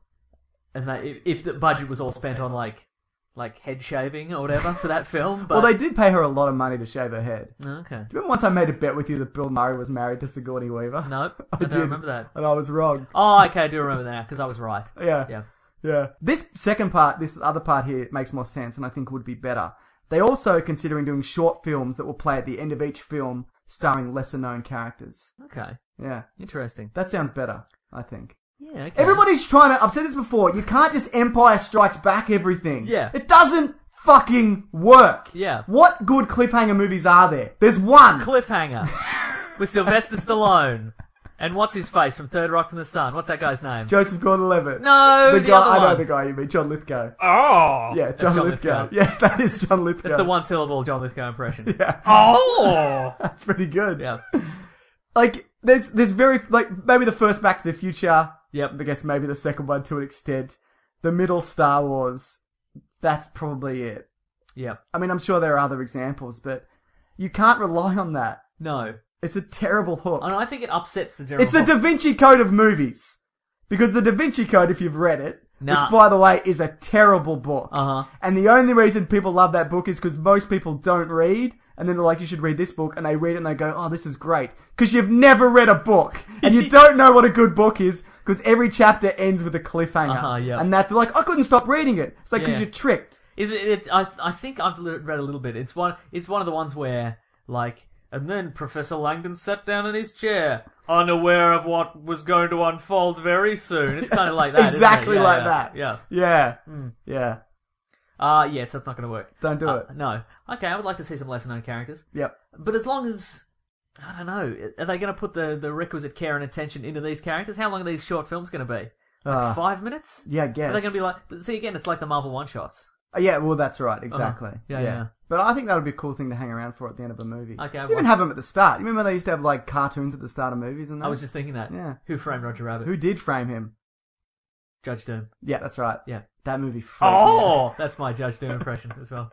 and they, if, if the budget was all spent on like like head shaving or whatever for that film. But... Well, they did pay her a lot of money to shave her head. Okay. Do you remember once I made a bet with you that Bill Murray was married to Sigourney Weaver? Nope, I, I don't did. remember that. And I was wrong. Oh, okay, I do remember that because I was right. Yeah. Yeah. Yeah. This second part, this other part here makes more sense and I think would be better. They also are considering doing short films that will play at the end of each film starring lesser known characters. Okay. Yeah. Interesting. That sounds better, I think. Yeah, okay. Everybody's trying to, I've said this before, you can't just Empire Strikes Back everything. Yeah. It doesn't fucking work. Yeah. What good cliffhanger movies are there? There's one. Cliffhanger with Sylvester Stallone and what's his face from Third Rock from the Sun. What's that guy's name? Joseph Gordon-Levitt. No, the, the guy. other I know one. the guy you mean, John Lithgow. Oh, Yeah, That's John, John Lithgow. Lithgow. Yeah, that is John Lithgow. That's the one syllable John Lithgow impression. Yeah. Oh, That's pretty good. yeah. Like, there's there's very, like, maybe the first Back to the Future. Yep. I guess maybe the second one to an extent. The middle Star Wars. That's probably it. Yep. I mean, I'm sure there are other examples, but you can't rely on that. No. It's a terrible hook. And I think it upsets the general. It's the Da Vinci Code of movies. Because the Da Vinci Code, if you've read it, Nah. which, by the way, is a terrible book. Uh-huh. And the only reason people love that book is because most people don't read, and then they're like, you should read this book, and they read it and they go, oh, this is great. Because you've never read a book, and you don't know what a good book is, because every chapter ends with a cliffhanger. Uh-huh, yeah. And that, they're like, I couldn't stop reading it. It's like, because Yeah. you're tricked. Is it? It's, I I think I've l- read a little bit. It's one. It's one of the ones where like, and then Professor Langdon sat down in his chair, unaware of what was going to unfold very soon. It's kind of like that. Exactly isn't it? Yeah, like yeah, that. Yeah. Yeah. Mm. Yeah. Uh yeah. So it's not going to work. Don't do Uh, it. No. Okay. I would like to see some lesser known characters. Yep. But as long as I don't know, are they going to put the the requisite care and attention into these characters? How long are these short films going to be? Like Uh, five minutes? Yeah, I guess. Are they going to be like? But see, again, it's like the Marvel one shots. Uh, yeah, well, that's right, exactly. Uh-huh. Yeah, yeah. But I think that would be a cool thing to hang around for at the end of a movie. Okay, You I've even watched- have them at the start. You remember they used to have, like, cartoons at the start of movies and that? I was just thinking that. Yeah. Who framed Roger Rabbit? Who did frame him? Judge Doom. Yeah, that's right. Yeah. That movie freaked me out. Oh, that's my Judge Doom impression as well.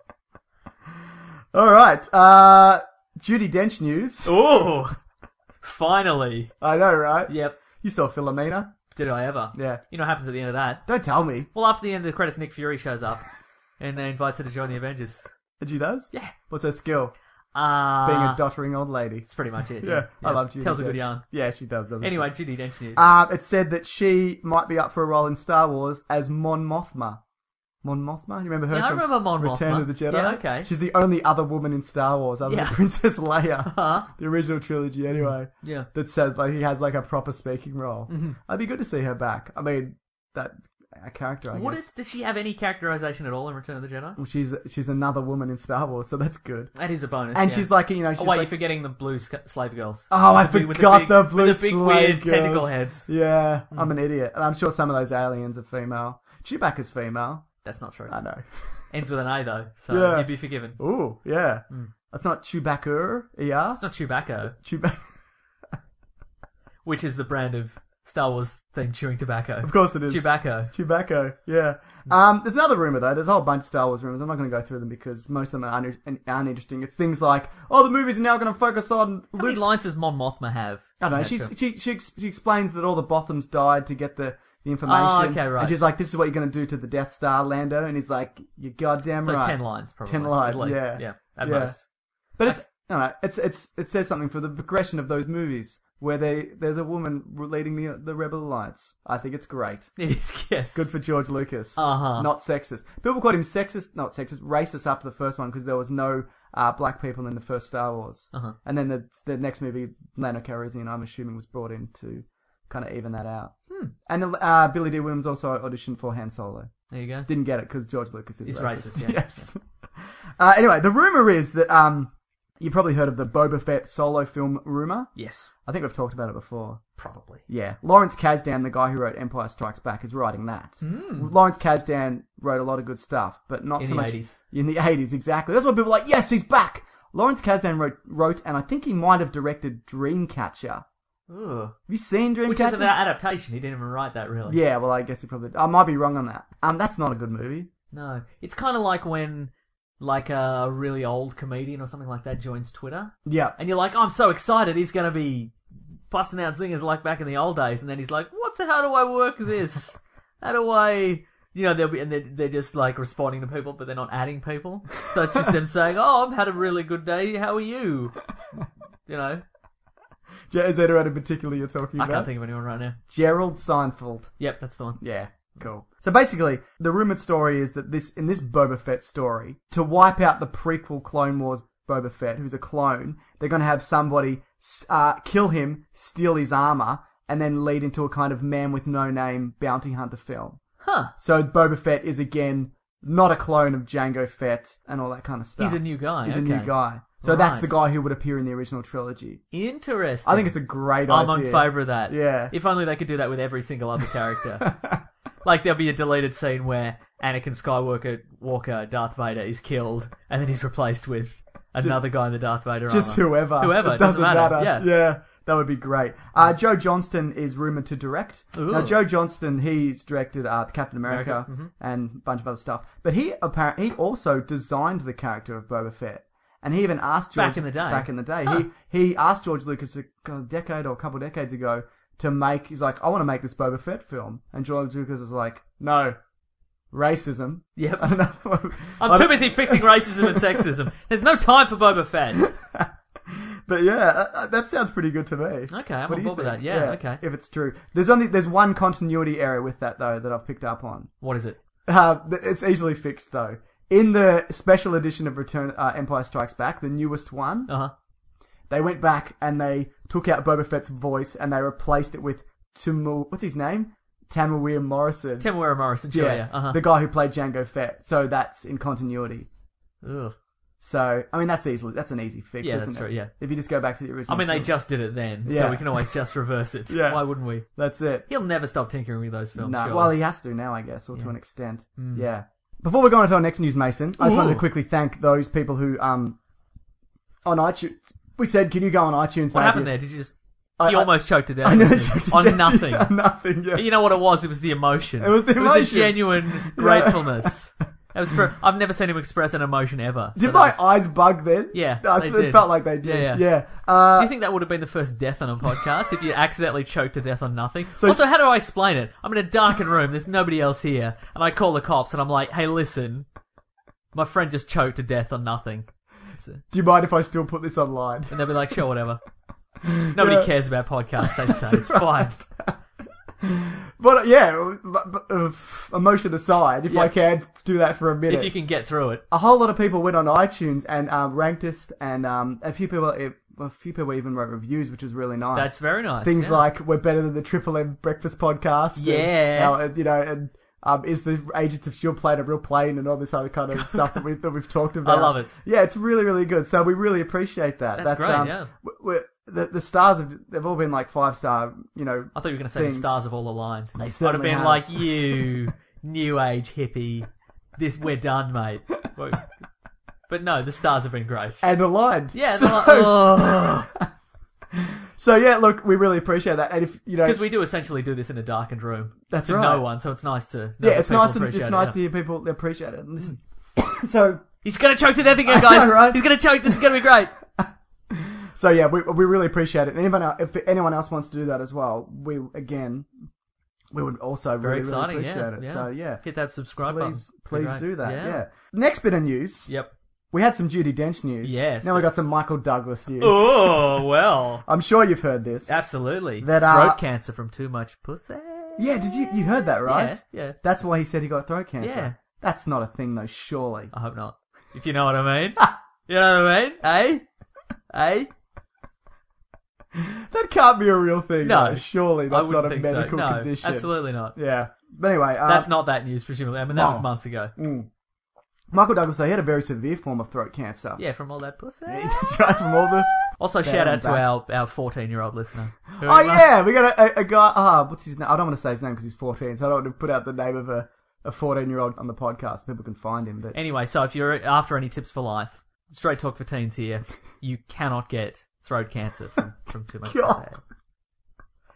All right. Uh, Judi Dench news. Oh, finally. I know, right? Yep. You saw Philomena? Did I ever? Yeah. You know what happens at the end of that? Don't tell me. Well, after the end of the credits, Nick Fury shows up and they invites her to join the Avengers. And she does? Yeah. What's her skill? Uh, Being a doddering old lady. That's pretty much it. Yeah, I love Judi Tells a Dench. good yarn. Yeah, she does, doesn't Anyway, she? Judi Dench news. Uh, it said that she might be up for a role in Star Wars as Mon Mothma. Mon Mothma? You remember her Yeah, I from remember Mon Return Mothma. of the Jedi? Yeah, okay. She's the only other woman in Star Wars other Yeah. than Princess Leia. Uh-huh. The original trilogy, anyway. Yeah. That said, like, he has, like, a proper speaking role. Mhm. I'd be good to see her back. I mean, that a character, I What guess. is, does she have any characterization at all in Return of the Jedi? Well, she's she's another woman in Star Wars, so that's good. That is a bonus. And yeah. she's like, you know, she's Oh, wait, like... you're forgetting the blue sc- slave girls. Oh, I With the- with forgot big- the blue with the big slave weird girls. tentacle heads. Yeah, I'm Mm. an idiot. And I'm sure some of those aliens are female. Chewbacca's female. That's not true. I know. Ends with an A though, so Yeah. you'd be forgiven. Ooh, yeah. Mm. That's not Chewbacca, E R? It's not Chewbacca, Chewbacca. which is the brand of Star Wars themed chewing tobacco. Of course it is. Chewbacca. Chewbacca, yeah. Um, there's another rumour, though. There's a whole bunch of Star Wars rumours. I'm not going to go through them because most of them aren't, aren't interesting. It's things like, oh, the movies are now going to focus on How many Luke's... lines does Mon Mothma have? I don't know. in that She's, film? she, she, ex- she explains that all the Bothams died to get the, the information. Oh, okay, right. And she's like, this is what you're going to do to the Death Star, Lando. And he's like, you're goddamn So right. ten lines, probably. Ten lines, at least. yeah. Yeah, at Yeah. most. But it's, no, it's, it's, it says something for the progression of those movies where they, there's a woman leading the, the Rebel Alliance. I think it's great. It is, yes. Good for George Lucas. Uh-huh. Not sexist. People called him sexist, not sexist, racist after the first one because there was no uh, black people in the first Star Wars. Uh-huh. And then the the next movie, Lando Calrissian, I'm assuming, was brought in to kind of even that out. Hmm. And uh, Billy Dee Williams also auditioned for Han Solo. There you go. Didn't get it because George Lucas is He's racist. racist, yeah. Yes. uh, anyway, the rumor is that um, you've probably heard of the Boba Fett solo film rumor. Yes. I think we've talked about it before. Probably. Yeah. Lawrence Kasdan, the guy who wrote Empire Strikes Back, is writing that. Mm. Lawrence Kasdan wrote a lot of good stuff, but not In so the much... eighties. In the eighties, exactly. That's why people are like, yes, he's back! Lawrence Kasdan wrote, wrote, and I think he might have directed Dreamcatcher Ugh. Have you seen Dreamcatcher? Which is an adaptation. He didn't even write that, really. Yeah, well, I guess he probably... I might be wrong on that. Um, That's not a good movie. No. It's kind of like when, like, a really old comedian or something like that joins Twitter. Yeah. And you're like, I'm so excited, he's going to be busting out zingers like back in the old days. And then he's like, what's, how do I work this? How do I... You know, they'll be, and they're, they're just, like, responding to people, but they're not adding people. So it's just them saying, oh, I've had a really good day, how are you? You know? Is there anyone in particular you're talking I about? can't think of anyone right now. Gerald Seinfeld. Yep, that's the one. Yeah, cool. So basically, the rumoured story is that this in this Boba Fett story, to wipe out the prequel Clone Wars Boba Fett, who's a clone, they're going to have somebody uh, kill him, steal his armour, and then lead into a kind of man with no name bounty hunter film. Huh. So Boba Fett is again not a clone of Jango Fett and all that kind of stuff. He's a new guy. He's okay. a new guy. So Right. that's the guy who would appear in the original trilogy. Interesting. I think it's a great I'm idea. on favour of that. Yeah. If only they could do that with every single other character. Like there'll be a deleted scene where Anakin Skywalker, Walker, Darth Vader is killed, and then he's replaced with another guy in the Darth Vader Just armor. whoever. Whoever. It doesn't matter. matter. Yeah. Yeah. That would be great. Uh, Joe Johnston is rumoured to direct. Ooh. Now, Joe Johnston, he's directed uh, Captain America, America, mhm. and a bunch of other stuff. But he apparently he also designed the character of Boba Fett. And he even asked George... Back in the day? Back in the day. Huh. He he asked George Lucas a, a decade or a couple of decades ago to make... He's like, I want to make this Boba Fett film. And George Lucas was like, no. Racism. Yep. I don't know. I'm I too don't- busy fixing racism and sexism. There's no time for Boba Fett. But yeah, uh, that sounds pretty good to me. Okay, I'm What on do you board with think? that. Yeah, okay. If it's true, there's only there's one continuity error with that though that I've picked up on. What is it? Uh, th- it's easily fixed though. In the special edition of Return uh, Empire Strikes Back, the newest one, Uh huh. they went back and they took out Boba Fett's voice and they replaced it with Tumu. What's his name? Tamuia Morrison. Temuera Morrison, sure, yeah. Uh-huh. The guy who played Jango Fett. So that's in continuity. Ugh. So I mean that's easily that's an easy fix. Yeah, isn't that's it? true, yeah. If you just go back to the original. I mean, they film. just did it then, Yeah. so we can always just reverse it. Yeah. Why wouldn't we? That's it. He'll never stop tinkering with those films. No, surely. well, he has to now, I guess, or to Yeah. an extent. Mm. Yeah. Before we go on to our next news, Mason, I just wanted to Ooh. quickly thank those people who, um, on iTunes, we said, can you go on iTunes? What maybe? happened there? Did you just... I- you I- almost choked to death I nearly listening. choked to on death. nothing. On nothing, yeah. You know what it was? It was the emotion. It was the It was emotion. the genuine gratefulness. It was for, I've never seen him express an emotion ever. Did so my that was- eyes bug then? Yeah, I, they it did. felt like they did. Yeah, Yeah. yeah. Uh, Do you think that would have been the first death on a podcast if you accidentally choked to death on nothing? So- also, how do I explain it? I'm in a darkened room, there's nobody else here, and I call the cops and I'm like, hey, listen, my friend just choked to death on nothing. So- do you mind if I still put this online? And they'll be like, sure, whatever. Nobody Yeah. cares about podcasts, they say. It's fine. But uh, yeah, but, but, uh, emotion aside, if Yeah. I can do that for a minute. If you can get through it. A whole lot of people went on iTunes and um, ranked us, and um, a few people, a few people even wrote reviews, which was really nice. That's very nice. Things yeah. like we're better than the Triple M Breakfast Podcast. and, Yeah. uh, you know, and um, is the Agents of Shield plane a real plane, and all this other kind of stuff that we've that we've talked about. love it. Yeah, it's really really good. So we really appreciate that. That's great, um, yeah. w- we're, the the stars have they've all been like five star. You know, I thought you were going to say things. the stars have all aligned. They I'd have certainly been have. like, you, new age hippie, this, we're done, mate. But no, the stars have been great. and aligned. Yeah, So, they're like, oh. so yeah, look, we really appreciate that. And if you know, Because we do essentially do this in a darkened room. That's to right. no one, so it's nice to know yeah, that it's people nice to appreciate it's it, nice yeah. to hear people appreciate it. And listen, so He's going to choke to death I again, know, guys. right? He's going to choke. This is going to be great. So yeah, we we really appreciate it. And anyone else, if anyone else wants to do that as well, we again we would also Very really, exciting, really appreciate yeah, it. yeah. So yeah, Hit that subscribe please button. please Great. do that. Yeah. Yeah. Next bit of news. Yep. We had some Judi Dench news. Yes. Now we got some Michael Douglas news. Oh, well. I'm sure you've heard this. Absolutely. That, Throat uh, cancer from too much pussy. Yeah, did you you heard that right? Yeah, yeah. That's why he said he got throat cancer. Yeah. That's not a thing though, surely. I hope not. If you know what I mean. You know what I mean? Eh? Eh? That can't be a real thing. No. though. Surely I that's wouldn't not a think medical so. No, condition. absolutely not. Yeah. But anyway, uh, That's not that news, presumably. I mean, that no. was months ago. Mm. Michael Douglas, he had a very severe form of throat cancer. Yeah, from all that pussy. That's right, from all the... Also, Down shout and out to back. our our fourteen-year-old listener. Who Oh we love. yeah, we got a, a, a guy, ah, what's his name? I don't want to say his name because he's fourteen, so I don't want to put out the name of a, a fourteen-year-old on the podcast. People can find him, but... Anyway, so if you're after any tips for life, Straight Talk for Teens here, you cannot get throat cancer from, from too much God. pussy.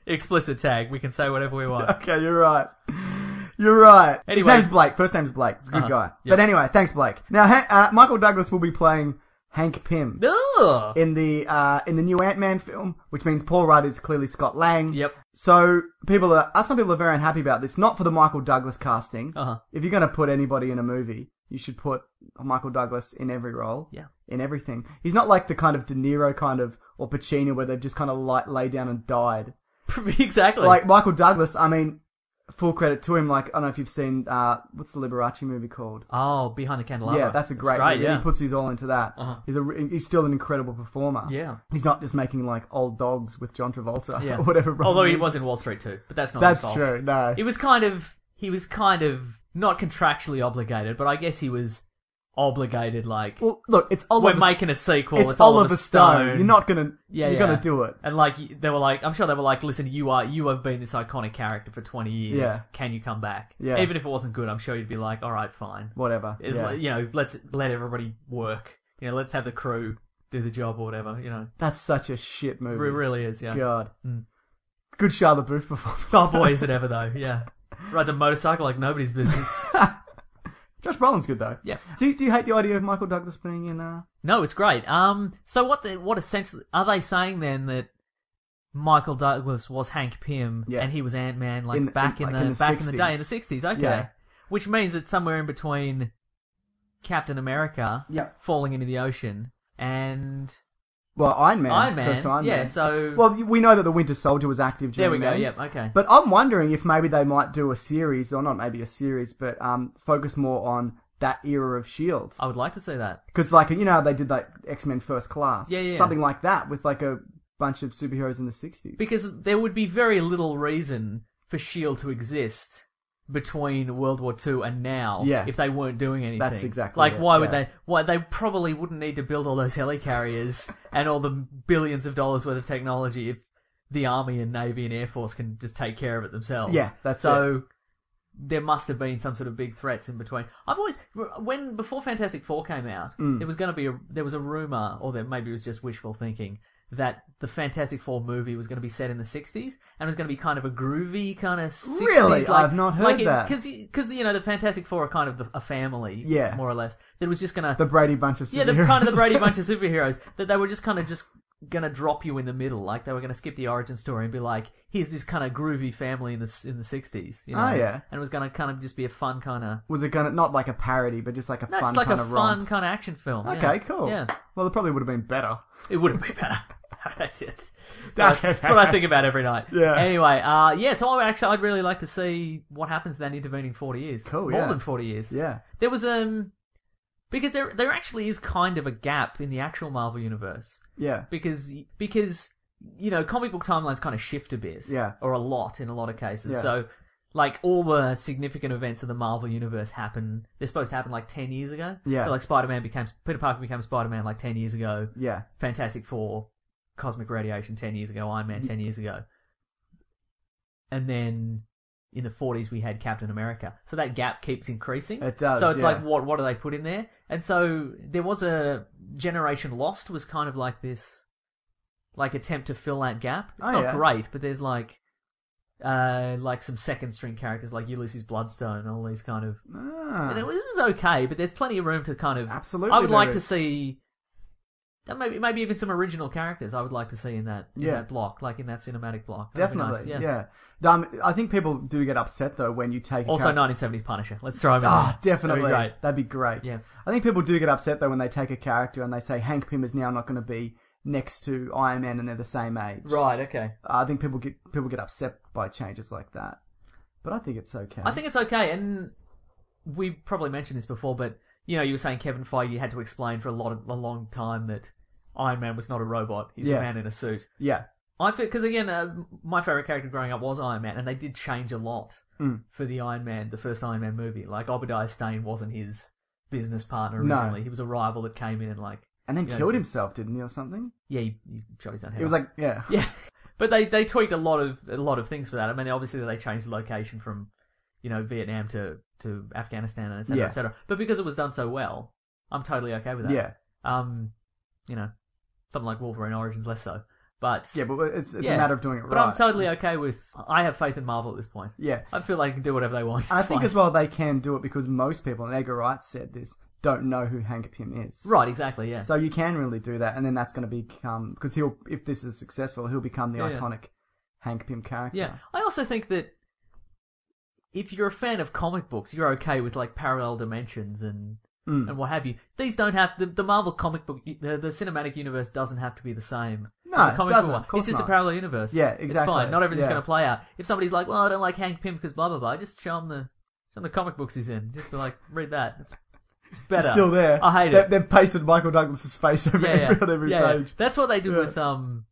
Explicit tag. We can say whatever we want. Okay, you're right. You're right. Anyway. His name's Blake. First name's Blake. He's a good Uh-huh. guy. Yep. But anyway, thanks, Blake. Now, Ha- uh, Michael Douglas will be playing Hank Pym Ugh. in the uh, in the new Ant-Man film, which means Paul Rudd is clearly Scott Lang. Yep. So people are, uh, some people are very unhappy about this. Not for the Michael Douglas casting. Uh-huh. If you're going to put anybody in a movie, you should put Michael Douglas in every role. Yeah. In everything. He's not like the kind of De Niro kind of, or Pacino where they've just kind of like laid down and died. Exactly. Like Michael Douglas, I mean, full credit to him. Like, I don't know if you've seen, uh, what's the Liberace movie called? Oh, Behind the Candelabra. Yeah, that's a great, great movie. yeah. He puts his all into that. Uh-huh. He's a he's still an incredible performer. Yeah. He's not just making like old dogs with John Travolta Yeah. or whatever. Although he Robin was Williams- in Wall Street too, but that's not That's his fault. true. No. He was kind of he was kind of not contractually obligated, but I guess he was obligated. Like, Well, look, it's Oliver. we're making a sequel. It's, It's, Oliver Stone. You're not gonna. Yeah, you're yeah. gonna do it. And like they were like, I'm sure they were like, listen, you are you have been this iconic character for twenty years. Yeah. Can you come back? Yeah. Even if it wasn't good, I'm sure you'd be like, all right, fine. Whatever. It's Yeah. like, you know, let's let everybody work. You know, let's have the crew do the job or whatever. You know, That's such a shit movie. it really is. Yeah. God. Mm. Good Shia LaBeouf performance. Oh boy, is it ever though? Yeah. Rides a motorcycle like nobody's business. Josh Brolin's good though. Yeah. Do you, do you hate the idea of Michael Douglas being in? Uh... No, it's great. Um, so what? The, what essentially are they saying then that Michael Douglas was Hank Pym Yeah. and he was Ant Man like In- back in- in, like the, in the back in the day sixties. in the sixties? Okay, Yeah. which means that somewhere in between Captain America Yeah. falling into the ocean and Well, Iron Man. Iron Man. First Iron yeah, Man. so Well, we know that the Winter Soldier was active there during we go. then. Yep. Okay. But I'm wondering if maybe they might do a series, or not maybe a series, but um, focus more on that era of S H I E L D. I would like to see that. Because, like, you know how they did, like, X-Men First Class? Yeah, yeah. Something like that, with, like, a bunch of superheroes in the sixties. Because there would be very little reason for S H I E L D to exist between World War Two and now Yeah. if they weren't doing anything. That's exactly like it, why would yeah. they why they probably wouldn't need to build all those helicarriers and all the billions of dollars worth of technology if the Army and Navy and Air Force can just take care of it themselves. Yeah, that's so there must have been some sort of big threats in between. I've always when before Fantastic Four came out, Mm. there was going to be a there was a rumor, or there maybe it was just wishful thinking, that the Fantastic Four movie was going to be set in the sixties and it was going to be kind of a groovy kind of sixties. Really? like, I've not heard like that. Because you know the Fantastic Four are kind of the, a family, Yeah. more or less. That it was just going to The Brady Bunch of superheroes. yeah, the kind of the Brady Bunch of superheroes that they were just kind of just going to drop you in the middle, like they were going to skip the origin story and be like, here's this kind of groovy family in the in the sixties. You know? Oh, yeah. And it was going to kind of just be a fun kind of Was it gonna, not like a parody, but just like a no, fun it's like kind a of fun romp? kind of action film. Okay, yeah. cool. Yeah, Well, it probably would have been better. it would have been better. That's it. That's, that's what I think about every night. Yeah. Anyway, uh, yeah. So I actually, I'd really like to see what happens in that intervening forty years. Cool, More yeah. than forty years. Yeah. There was um, because there there actually is kind of a gap in the actual Marvel universe. Yeah. Because because you know comic book timelines kind of shift a bit. Yeah. Or a lot in a lot of cases. Yeah. So. Like, all the significant events of the Marvel Universe happen... They're supposed to happen, like, ten years ago. Yeah. So, like, Spider-Man became... Peter Parker became Spider-Man, like, ten years ago. Yeah. Fantastic Four, Cosmic Radiation ten years ago, Iron Man ten years ago. And then in the forties we had Captain America. So that gap keeps increasing. It does, So it's yeah. like, what what do they put in there? And so there was a... Generation Lost was kind of like this... Like, attempt to fill that gap. It's Oh, not yeah. great, but there's like... Uh, like some second string characters like Ulysses Bloodstone and all these kind of... Ah. And it was, it was okay, but there's plenty of room to kind of... Absolutely I would there like to is. see... uh, Maybe maybe even some original characters I would like to see in that in Yeah. that block, like in that cinematic block. That'd be Definitely, nice, yeah. Um, I think people do get upset though when you take a Also, char- nineteen seventies Punisher. Let's throw him in Ah, there. definitely. That'd be great. That'd be great. Yeah. I think people do get upset though when they take a character and they say Hank Pym is now not going to be next to Iron Man and they're the same age. Right, okay. I think people get people get upset by changes like that, but I think it's okay. I think it's okay, and we probably mentioned this before, but you know, you were saying Kevin Feige had to explain for a lot of a long time that Iron Man was not a robot; he's Yeah. a man in a suit. yeah, I feel because again, uh, my favorite character growing up was Iron Man, and they did change a lot Mm. for the Iron Man, the first Iron Man movie. Like Obadiah Stane wasn't his business partner No. originally; he was a rival that came in and like and then you know, killed himself, didn't he, or something? Yeah, he, he shot his own head. It was off. like, yeah, yeah, but they they tweaked a lot of a lot of things for that. I mean, obviously they changed the location from you know Vietnam to to Afghanistan and et cetera, Yeah. et cetera. But because it was done so well, I'm totally okay with that. yeah, Um, you know, something like Wolverine Origins less so. But Yeah, but it's it's yeah. a matter of doing it right. But I'm totally okay with. I have faith in Marvel at this point. Yeah. I feel like they can do whatever they want. And I It's think fine. as well they can do it because most people, and Edgar Wright said this, don't know who Hank Pym is. Right, exactly, yeah. So you can really do that, and then that's going to become, because he'll, if this is successful, he'll become the Yeah, yeah. iconic Hank Pym character. Yeah, I also think that if you're a fan of comic books, you're okay with like parallel dimensions and Mm. and what have you. These don't have the, the Marvel comic book, the, the cinematic universe doesn't have to be the same. No, as the it comic doesn't, book one. of course It's just not. a parallel universe. Yeah, It's exactly, fine. Not everything's yeah. going to play out. If somebody's like, "Well, I don't like Hank Pym because blah blah blah," just show them the show them the comic books he's in. Just be like, read that. It's, it's better. It's still there. I hate they, it. They've pasted Michael Douglas's face over yeah, every, yeah. on every yeah, yeah. page. That's what they did Yeah. with um.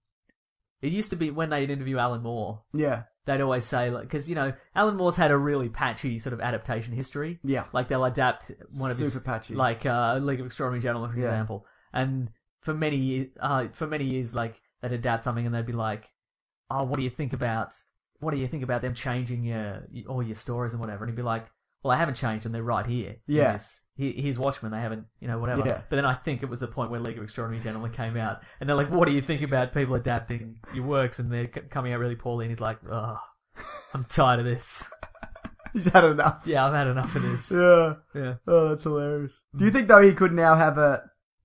It used to be when they'd interview Alan Moore. Yeah. They'd always say, like, because, you know, Alan Moore's had a really patchy sort of adaptation history. Yeah. Like, they'll adapt one of his... Super patchy. Like, uh, League of Extraordinary Gentlemen, for Yeah. example. And for many years, uh, for many years, like, they'd adapt something and they'd be like, oh, what do you think about... What do you think about them changing your, all your stories and whatever? And he'd be like, well, they haven't changed and they're right here. in Yeah. this. He- Here's Watchmen, they haven't, you know, whatever. Yeah. But then I think it was the point where League of Extraordinary Gentlemen came out. And they're like, what do you think about people adapting your works? And they're c- coming out really poorly. And he's like, oh, I'm tired of this. He's had enough. Yeah, I've had enough of this. Yeah. Yeah. Oh, that's hilarious. Do you think, though, he could now have a...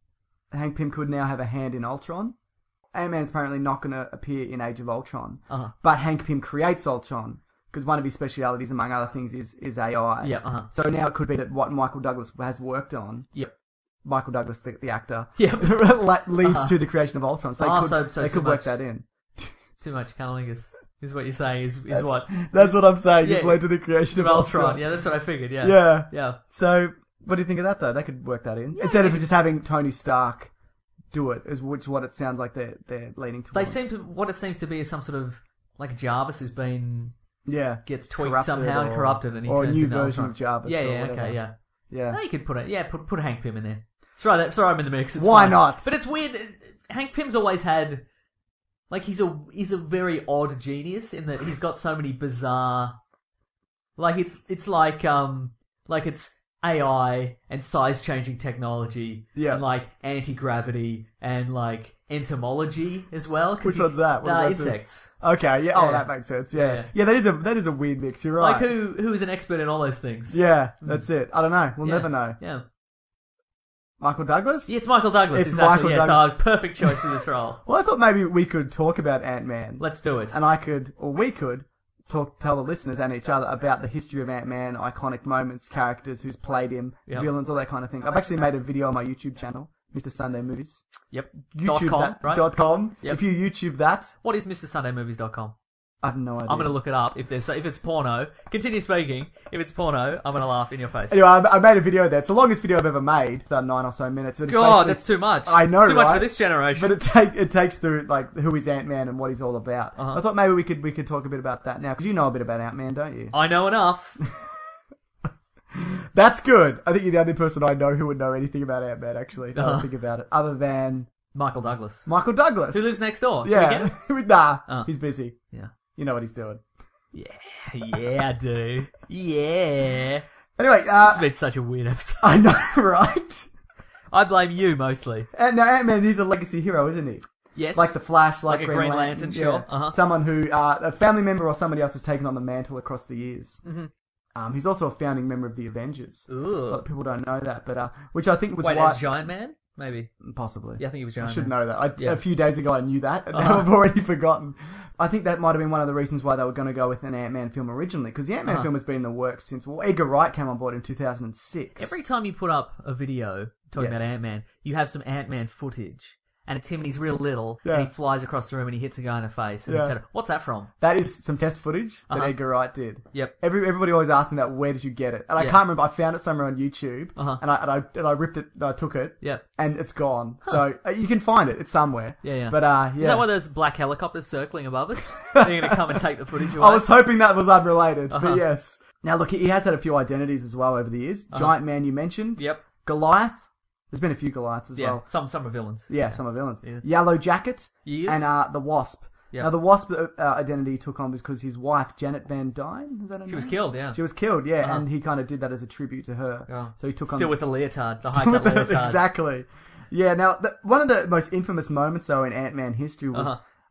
Hank Pym could now have a hand in Ultron? Ant-Man's apparently not going to appear in Age of Ultron. Uh-huh. But Hank Pym creates Ultron, because one of his specialities, among other things, is, is A I. Yeah, uh-huh. So now it could be that what Michael Douglas has worked on... Yep. Michael Douglas, the, the actor, Yep. leads Uh-huh. to the creation of Ultron. So they Oh, could, so- so they too could work much. that in. Too much cunnilingus is what you're saying, is, is That's, what? that's what I'm saying. Yeah. It's led to the creation of Ultron. Ultron. Yeah, that's what I figured, yeah. Yeah. Yeah. So, what do you think of that, though? They could work that in. Yeah, Instead they of could- just having Tony Stark do it, is which what it sounds like they're, they're leaning They towards. seem to, what it seems to be is some sort of, like Jarvis has been, yeah. gets tweaked Corrupted somehow and or- corrupted and he or a turns new into version Ultron. of Jarvis Yeah, or yeah, whatever. okay, yeah. Yeah. No, you could put it, yeah, put, put Hank Pym in there. Throw that, throw him in the mix. It's Why fine. not? But it's weird. Hank Pym's always had, like, he's a he's a very odd genius in that he's got so many bizarre, like it's it's like um like it's A I and size changing technology, Yeah. and like anti gravity and like entomology as well. 'cause Which he- one's that? What uh, does that do? insects. Okay, yeah. Oh, Yeah. that makes sense. Yeah. Yeah, yeah. yeah. that is a that is a weird mix. You're right. Like who who is an expert in all those things? Yeah, that's it. I don't know. We'll Yeah. never know. Yeah. Michael Douglas? Yeah, it's Michael Douglas. It's exactly. Michael yeah, Doug- so perfect choice for this role. Well, I thought maybe we could talk about Ant-Man. Let's do it. And I could, or we could, talk, tell the listeners and each other about the history of Ant-Man, iconic moments, characters, who's played him, Yep. villains, all that kind of thing. I've actually made a video on my YouTube channel, Mister Sunday Movies. Yep. YouTube dot com, that, right? dot com. Yep. If you YouTube that, What is Mister Sunday Movies dot com? I have no idea. I'm going to look it up. If there's if it's porno, continue speaking. If it's porno, I'm going to laugh in your face. Anyway, I, I made a video there. It's the longest video I've ever made, about nine or so minutes. But it's God, basically- that's too much. I know, Too much right? for this generation. But it take it takes through like who is Ant-Man and what he's all about. Uh-huh. I thought maybe we could we could talk a bit about that now because you know a bit about Ant-Man, don't you? I know enough. That's good. I think you're the only person I know who would know anything about Ant-Man. Actually, now that I Uh-huh. think about it, other than Michael Douglas. Michael Douglas, Who lives next door. Should we yeah, get him? nah, Oh. he's busy. Yeah. You know what he's doing. Yeah, yeah, I do. Yeah. Anyway, This uh, has been such a weird episode. I know, right? I blame you mostly. And now Ant-Man, he's a legacy hero, isn't he? Yes. Like the Flash, like, Like a Green, Green Lantern, Lantern, yeah. sure. Uh-huh. Someone who, uh, a family member or somebody else has taken on the mantle across the years. Mhm. Um, he's also a founding member of the Avengers. A lot Ooh. of people don't know that, but uh, which I think was Wait, why as Giant Man? Maybe. possibly. Yeah, I think he was I Giant should Man. know that. I, Yeah. A few days ago, I knew that, and now Uh-huh. I've already forgotten. I think that might have been one of the reasons why they were going to go with an Ant-Man film originally, because the Ant-Man Uh-huh. film has been in the works since. Well, Edgar Wright came on board in two thousand six. Every time you put up a video talking Yes. about Ant-Man, you have some Ant-Man footage. And it's him and he's real little, Yeah. and he flies across the room and he hits a guy in the face. And Yeah. et cetera. What's that from? That is some test footage that Uh-huh. Edgar Wright did. Yep. Every everybody always asks me that. Where did you get it? And I Yeah. can't remember. I found it somewhere on YouTube, Uh-huh. and I and I and I ripped it. And I took it, Yep. and it's gone. So uh, you can find it. It's somewhere. Yeah, yeah. But uh, yeah. Is that why there's black helicopters circling above us? They're going to come and take the footage away? I was hoping that was unrelated, Uh-huh. but yes. Now look, he has had a few identities as well over the years. Uh-huh. Giant Man, you mentioned. Yep. Goliath. There's been a few Goliaths as Yeah, well. some some are villains. Yeah, some are villains. Yeah. Yellow Jacket. Yes. And uh, the Wasp. Yeah. Now the Wasp uh, identity he took on because his wife Janet Van Dyne. Is that her She was name? killed, yeah. She was killed, yeah, Uh-huh. and he kind of did that as a tribute to her. Oh. So he took Still on with the leotard, the Still high-cut with the- leotard. Exactly. Yeah. Now the, one of the most infamous moments though in Ant-Man history was Uh-huh.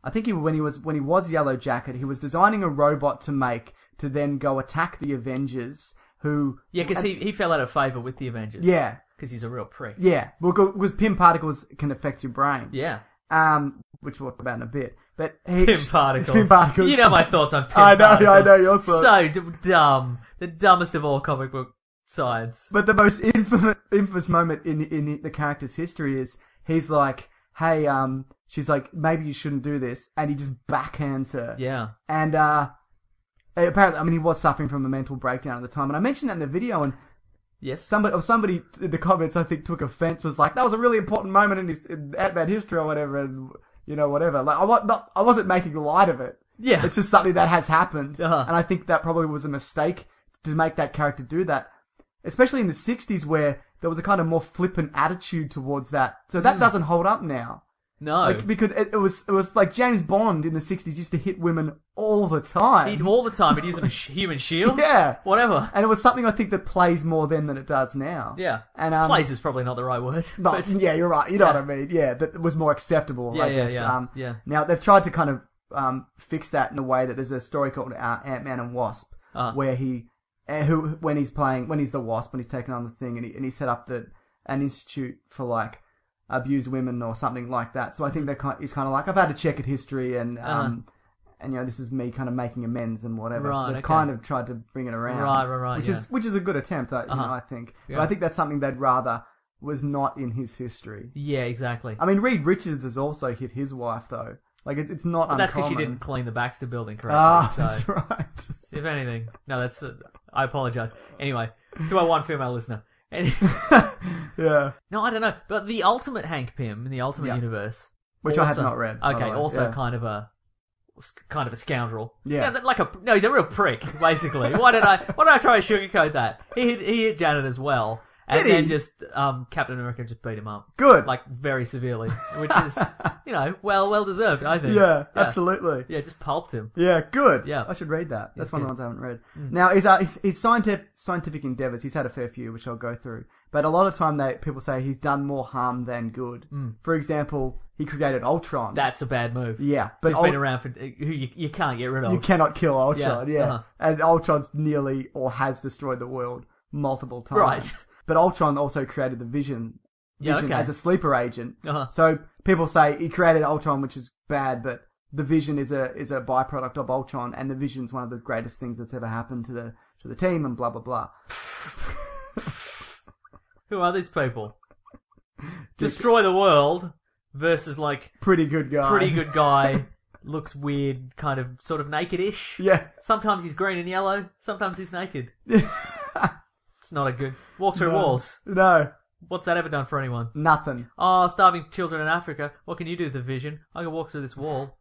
I think he when he was when he was Yellow Jacket, he was designing a robot to make to then go attack the Avengers. Who? Yeah, because he he fell out of favor with the Avengers. Yeah, because he's a real prick. Yeah, because Pym particles can affect your brain. Yeah. Um, which we'll talk about in a bit. But he, Pym particles. Pym particles. You know my thoughts on Pym I know, particles. I know your thoughts. So d- dumb. The dumbest of all comic book science. But the most infamous, infamous moment in in the character's history is he's like, "Hey, um," she's like, "Maybe you shouldn't do this," and he just backhands her. Yeah. And uh, apparently, I mean, he was suffering from a mental breakdown at the time, and I mentioned that in the video, and yes, somebody or somebody in the comments I think took offense, was like, "That was a really important moment in his in Ant-Man history or whatever," and you know, whatever. Like, I was not, I wasn't making light of it. Yeah, it's just something that has happened, uh-huh. and I think that probably was a mistake to make that character do that, especially in the sixties where there was a kind of more flippant attitude towards that. So that mm. doesn't hold up now. No, like, because it, it was it was like James Bond in the sixties used to hit women all the time. He'd all the time. He'd use them as human shields. Yeah, whatever. And it was something I think that plays more then than it does now. Yeah, and um, plays is probably not the right word. But, yeah, you're right. You know yeah. what I mean? Yeah, that was more acceptable. Yeah, I yeah, guess. yeah. Um, yeah. Now they've tried to kind of um, fix that in a way that there's a story called uh, Ant-Man and Wasp uh. where he, uh, who when he's playing when he's the Wasp when he's taking on the thing and he and he set up the an institute for like abused women or something like that. So I think that kind he's kind of like, I've had a checkered history and um uh. and you know this is me kind of making amends and whatever. Right, so they've okay. kind of tried to bring it around. Right, right, right. Which yeah. is which is a good attempt, I, you uh-huh. know, I think. Yeah. But I think that's something they'd rather was not in his history. Yeah, exactly. I mean, Reed Richards has also hit his wife though. Like it, it's not. But that's because uncommon. she didn't clean the Baxter building correctly. Ah, so. that's right. If anything, no, that's. Uh, I apologize. Anyway, to our one female listener. Yeah. No, I don't know. But the Ultimate Hank Pym in the Ultimate yeah. Universe, which also, I have not read. Okay, also yeah. kind of a kind of a scoundrel. Yeah. yeah, like a no, he's a real prick. Basically, why did I why did I try to sugarcoat that? He hit, he hit Janet as well. And Did he? then just um, Captain America just beat him up. Good. Like, very severely. Which is, you know, well well deserved, I think. Yeah, yeah. absolutely. Yeah, just pulped him. Yeah, good. Yeah. I should read that. That's It's one good. of the ones I haven't read. Mm. Now, his, uh, his, his scientific, scientific endeavours, he's had a fair few, which I'll go through. But a lot of time they people say he's done more harm than good. Mm. For example, he created Ultron. That's a bad move. Yeah. But He's Ult- been around for... Who you, you can't get rid of. You cannot kill Ultron, yeah. Yeah, uh-huh. And Ultron's nearly, or has destroyed the world multiple times. Right. But Ultron also created the Vision, Yeah, Vision okay. as a sleeper agent. Uh-huh. So people say he created Ultron, which is bad, but the Vision is a is a byproduct of Ultron, and the Vision's one of the greatest things that's ever happened to the to the team, and blah blah blah. Who are these people? Destroy the world versus, like... Pretty good guy. Pretty good guy. Looks weird, kind of, sort of naked-ish. Yeah. Sometimes he's green and yellow. Sometimes he's naked. It's not a good... Walk through no. walls. No. What's that ever done for anyone? Nothing. Oh, starving children in Africa. What can you do with the Vision? I can walk through this wall.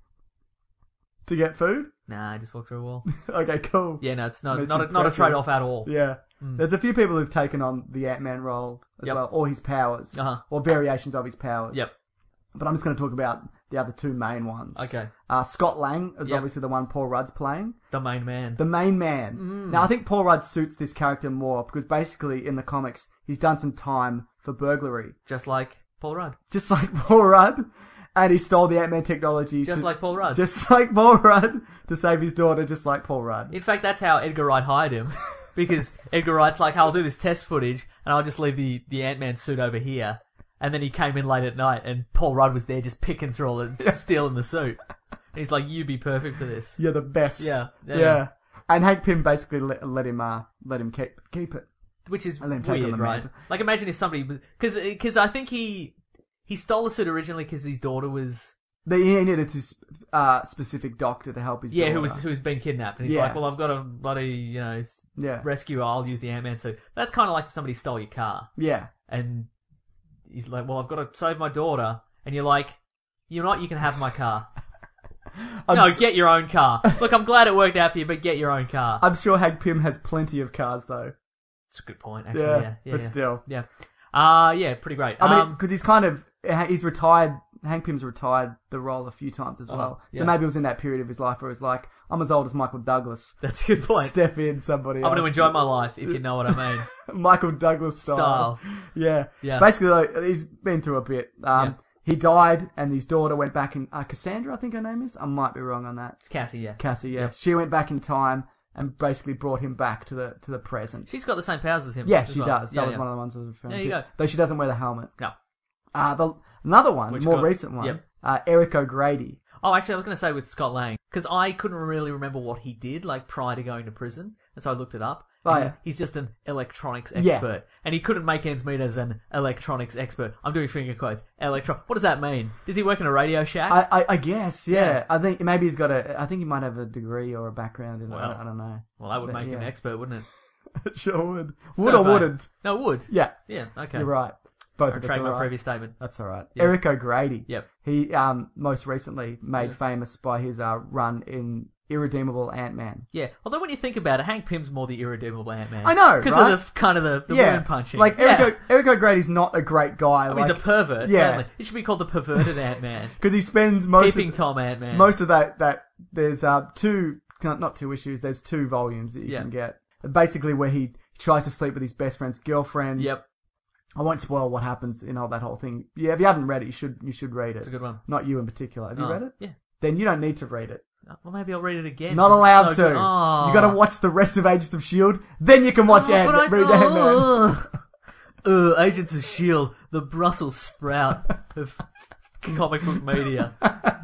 To get food? Nah, I just walk through a wall. Okay, cool. Yeah, no, it's not It's not a, not a impressive. trade-off at all. Yeah. Mm. There's a few people who've taken on the Ant-Man role as Yep. well, or his powers, Uh-huh. or variations of his powers. Yep. But I'm just going to talk about the other two main ones. Okay. Uh, Scott Lang is Yep. obviously the one Paul Rudd's playing. The main man. The main man. Mm. Now, I think Paul Rudd suits this character more because basically in the comics, he's done some time for burglary. Just like Paul Rudd. Just like Paul Rudd. And he stole the Ant-Man technology. Just to, like Paul Rudd. Just like Paul Rudd to save his daughter, just like Paul Rudd. In fact, that's how Edgar Wright hired him. Because Edgar Wright's like, I'll do this test footage and I'll just leave the, the Ant-Man suit over here. And then he came in late at night and Paul Rudd was there just picking through all the, stealing the suit. And he's like, you'd be perfect for this. You're the best. Yeah. Yeah. Yeah. And Hank Pym basically let, let him uh, let him keep keep it. Which is And then take on weird, the right? mantle. Like, imagine if somebody... Because because I think he he stole the suit originally because his daughter was... They, he needed his uh, specific doctor to help his Yeah, daughter. who was who's been kidnapped. And he's Yeah. like, well, I've got a bloody, you know, s- Yeah. rescue. I'll use the Ant-Man suit. That's kind of like if somebody stole your car. Yeah. And he's like, well, I've got to save my daughter. And you're like, you know what? You can have my car. I'm no, s- get your own car. Look, I'm glad it worked out for you, but get your own car. I'm sure Hank Pym has plenty of cars, though. That's a good point, actually. Yeah, Yeah, yeah, but yeah. still. Yeah. Uh, yeah, pretty great. I mean, um, because he's kind of... He's retired... Hank Pym's retired the role a few times as Oh, well. yeah. So maybe it was in that period of his life where it was like, I'm as old as Michael Douglas. that's a good point. Step in, somebody I'm else. going to enjoy my life, if you know what I mean. Michael Douglas style. Style. Yeah. Yeah. Basically, like, he's been through a bit. Um, he died, and his daughter went back in... Uh, Cassandra, I think her name is? I might be wrong on that. It's Cassie, yeah. Cassie, yeah. Yep. She went back in time and basically brought him back to the to the present. She's got the same powers as him. Yeah, as she well. does. That Yeah, was yeah. one of the ones I was referring There to. you go. Though she doesn't wear the helmet. No. Uh, the Another one, Which more got- recent one, yep. uh, Eric O'Grady. Oh, actually, I was going to say with Scott Lang, because I couldn't really remember what he did, like, prior to going to prison, and so I looked it up. Oh, And yeah. He's just an electronics Yeah. expert, and he couldn't make ends meet as an electronics expert. I'm doing finger quotes. Electro. What does that mean? Does he work in a Radio Shack? I, I, I guess, yeah. Yeah. I think maybe he's got a... I think he might have a degree or a background in it. Well, I, I don't know. well, that would But, make him yeah. an expert, wouldn't it? It sure would. So Would or bad. wouldn't? No, it would. Yeah. Yeah, okay. You're right. Both I of us retract are my right. previous statement. That's all right. Yep. Eric O'Grady. Yep. He um most recently made Yeah. famous by his uh, run in Irredeemable Ant-Man. Yeah, although when you think about it, Hank Pym's more the irredeemable Ant-Man. I know, Because right? of the, kind of the, the yeah. wound punching. Like, yeah. Eric, o- Eric O'Grady's not a great guy. I mean, like, he's a pervert, yeah. certainly. It should be called the perverted Ant-Man. Because he spends most Peeping of, Tom Ant-Man. most of that, that there's uh, two, not two issues, there's two volumes that you Yeah. can get. Basically where he tries to sleep with his best friend's girlfriend. Yep. I won't spoil what happens in all that whole thing. Yeah, if you haven't read it, you should you should read it. It's a good one. Not you in particular. Have you Oh, read it? Yeah. Then you don't need to read it. Well, maybe I'll read it again. Not because allowed it's so to. good. Oh. You got to watch the rest of Agents of S H I E L D. Then you can watch Oh, Ant- but I- read Ant-Man. oh. Uh, Agents of S H I E L D, the Brussels sprout of comic book media.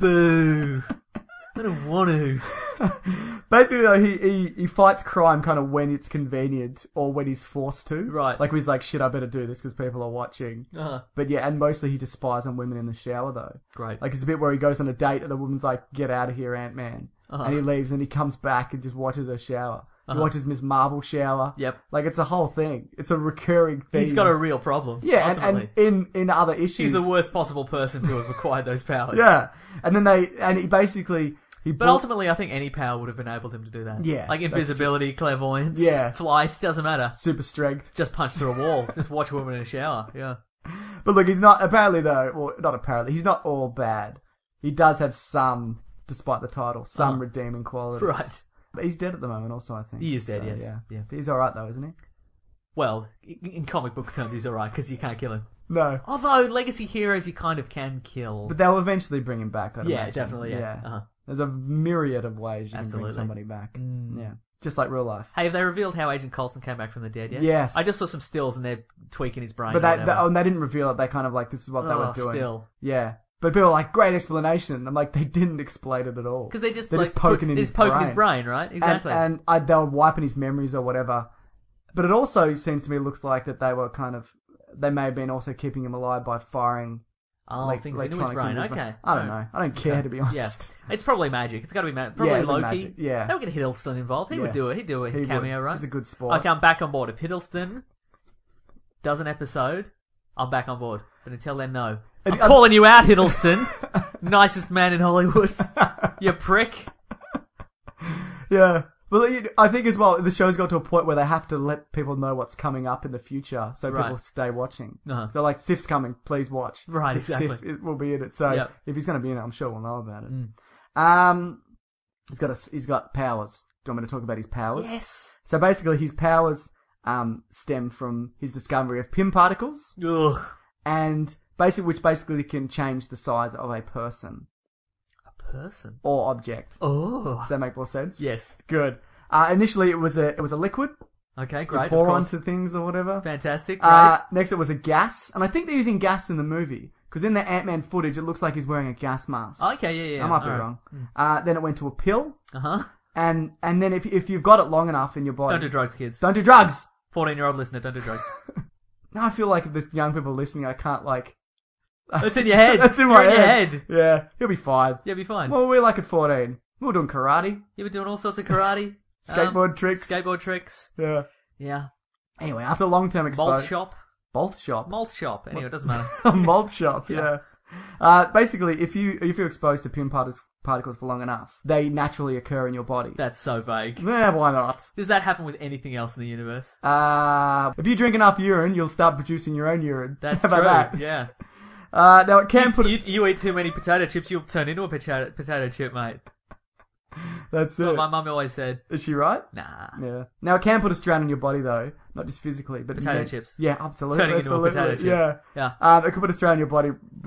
Boo. I don't want to. Basically, though, he, he, he fights crime kind of when it's convenient or when he's forced to. Right. Like, he's like, shit, I better do this because people are watching. Uh-huh. But yeah, and mostly he just spies on women in the shower, though. Great. Like, it's a bit where he goes on a date and the woman's like, get out of here, Ant-Man. Uh-huh. And he leaves and he comes back and just watches her shower. He Uh-huh. watches Miss Marvel shower. Yep. Like, it's a whole thing. It's a recurring thing. He's got a real problem. Yeah, and, ultimately. and in, in other issues... He's the worst possible person to have acquired those powers. Yeah. And then they... And he basically... He But brought- ultimately, I think any power would have enabled him to do that. Yeah, Like that's invisibility, clairvoyance, Yeah. flight, doesn't matter. super strength. Just punch through a wall. Just watch a woman in a shower. Yeah. But look, he's not... Apparently, though... Well, not apparently. He's not all bad. He does have some, despite the title, some Uh-huh. redeeming qualities. Right. But he's dead at the moment also, I think. He is dead, So, yes. Yeah. Yeah. But he's alright, though, isn't he? Well, in in comic book terms, he's alright because you can't kill him. No. Although, legacy heroes you kind of can kill. But they'll eventually bring him back, I'd yeah, imagine. definitely, yeah. Uh-huh. There's a myriad of ways you Absolutely. can bring somebody back. Mm. Yeah. Just like real life. Hey, have they revealed how Agent Coulson came back from the dead yet? Yes. I just saw some stills and they're tweaking his brain. But or they, whatever. they, oh, and they didn't reveal it. They kind of like, this is what they were Oh, doing. still. Yeah. But people are like, great explanation. I'm like, they didn't explain it at all. Because they just, They're like, just poking put, in they're his just poking brain. his brain, right? Exactly. And, and I, they were wiping his memories or whatever. But it also seems to me looks like that they were kind of, they may have been also keeping him alive by firing oh, like, things into his electronics brain. into his Okay. I don't Right. know. I don't care, Okay. to be honest. Yeah. It's probably magic. It's got to be ma- probably Yeah, it'd be Loki. magic, yeah. They'll get Hiddleston involved. He Yeah. would do it. He'd do a He cameo, would. right? He's a good sport. Okay, I'm back on board. If Hiddleston does an episode, I'm back on board. But until then, no. I'm And- uh, calling you out, Hiddleston. Nicest man in Hollywood. You prick. Yeah. Well, you- I think as well, the show's got to a point where they have to let people know what's coming up in the future, so Right. people stay watching. Uh-huh. So, like, Sif's coming, please watch. Right, 'Cause exactly. Sif it will be in it, so Yep. if he's going to be in it, I'm sure we'll know about it. Mm. Um, he's got a, he's got powers. Do you want me to talk about his powers? Yes. So basically, his powers um stem from his discovery of Pym particles, Ugh. and basically, which basically can change the size of a person A person. or object. Oh. Does that make more sense? Yes. Good. Uh, initially, it was a it was a liquid. Okay, You great. of pour course. onto things or whatever. Fantastic. Great. Uh, next, it was a gas, and I think they're using gas in the movie because in the Ant-Man footage, it looks like he's wearing a gas mask. okay, yeah, yeah. I might be Alright. wrong. Uh, then it went to a pill, Uh huh. and and then if if you've got it long enough in your body, Don't do drugs, kids. Don't do drugs. fourteen-year-old listener, don't do drugs. Now I feel like if there's young people listening, I can't like. It's in your head. That's in You're my in your head. head. Yeah, he'll be fine. You'll be fine. What were we like at fourteen? We were doing karate, You were doing all sorts of karate. skateboard um, tricks. Skateboard tricks. Yeah. Yeah. Anyway, after long-term exposure, Malt shop. Bolt shop, Malt shop. Anyway, it doesn't matter. a malt shop. Yeah. Yeah. Uh, basically, if you if you're exposed to Pym partic- particles for long enough, they naturally occur in your body. That's so vague. Yeah, why not? Does that happen with anything else in the universe? Uh, if you drink enough urine, you'll start producing your own urine. That's How about true. that? Yeah. Uh, now it can You, put. you, you eat too many potato chips, you'll turn into a potato, potato chip, mate. That's That's what it. my mum always said. Is she right? Nah. Yeah. Now it can put a strain on your body though, not just physically, but Potato you can- chips. Yeah, absolutely. Turning into a absolutely. potato chip. Yeah. Yeah. Um, it could put a strain on your body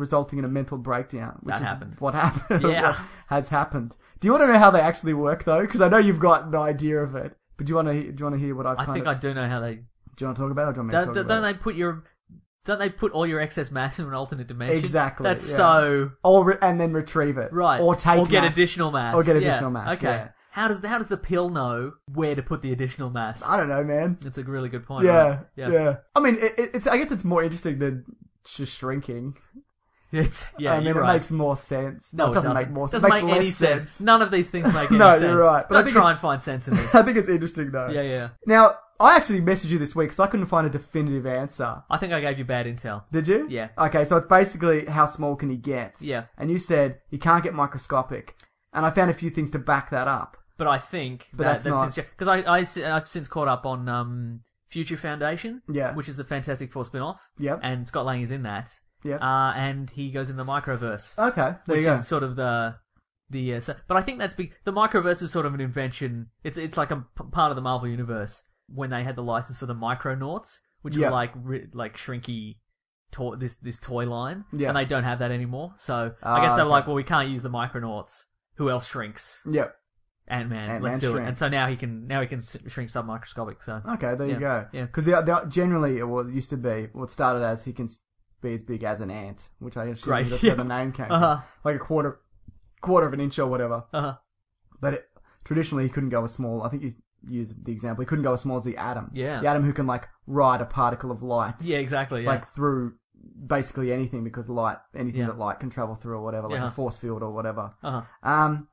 resulting in a mental breakdown, which That is happened. what happened. Yeah. what has happened. Do you want to know how they actually work though? Because I know you've got an idea of it, but do you want to? Do you want to hear what I've? I kind think of, I do know how they. Do you want to talk about it? Or do you want me to Don't, talk don't about it? they put your? Don't they put all your excess mass in an alternate dimension? Exactly. That's yeah. so Or re- and then retrieve it. right. Or take or get mass. additional mass. Or get Yeah. additional mass. Okay. Yeah. How does how does the pill know where to put the additional mass? I don't know, man. That's a really good point. Yeah, right? yeah. I mean, it, it- it's. I guess it's more interesting than just shrinking. It's, yeah, I mean, you're it right. makes more sense. No, it doesn't, make more sense. Doesn't It makes make any less sense. None of these things make any No, sense. you're right. But I Don't think try it's- and find sense in this. I think it's interesting though. Yeah, yeah. Now, I actually messaged you this week because I couldn't find a definitive answer. I think I gave you bad intel. Did you? Yeah. Okay, so it's basically how small can he get? Yeah. And you said he can't get microscopic, and I found a few things to back that up. But I think But that that's not- because I, I I've since caught up on um, Future Foundation, Yeah. which is the Fantastic Four spin-off. Yep. And Scott Lang is in that. Yep. Uh, and he goes in the microverse. Okay, there which you go. is sort of the the. Uh, so, but I think that's big. The microverse is sort of an invention. It's it's like a p- part of the Marvel universe when they had the license for the Micronauts, which Yeah. were like ri- like shrinky. To- this this toy line, Yeah. and they don't have that anymore. So Ah, I guess they were okay. like, well, we can't use the Micronauts. Who else shrinks? Yep. Ant Man. Ant-Man Let's do it. shrinks. And so now he can now he can s- shrink submicroscopic. So Okay, there Yeah, you go. yeah. Because the, the, generally, well, it used to be, well, it started as he can s- be as big as an ant, which I assume Great, that's yeah. where the name came Uh-huh. from. Like a quarter, quarter of an inch or whatever. uh-huh. But it, traditionally, he couldn't go as small. I think you used the example. He couldn't go as small as the atom. Yeah. The atom who can like ride a particle of light, yeah, exactly. Yeah. like through basically anything because light, anything Yeah. that light can travel through or whatever, like Yeah. a force field or whatever. uh-huh. Um,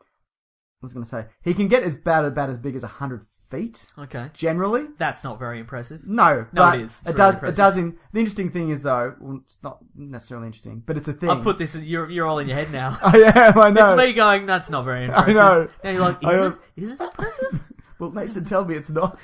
I was going to say he can get as bad about as big as a hundred feet. Okay. Generally, That's not very impressive. no, No, but it is. It's it really does. impressive. It does. In, the interesting thing is though, well, it's not necessarily interesting, but it's a thing. I'll put this. You're you're all in your head now. I am. I know. It's me going. That's not very impressive. know. Now you're like, I is am- it? Is it impressive? Well, Mason, tell me it's not.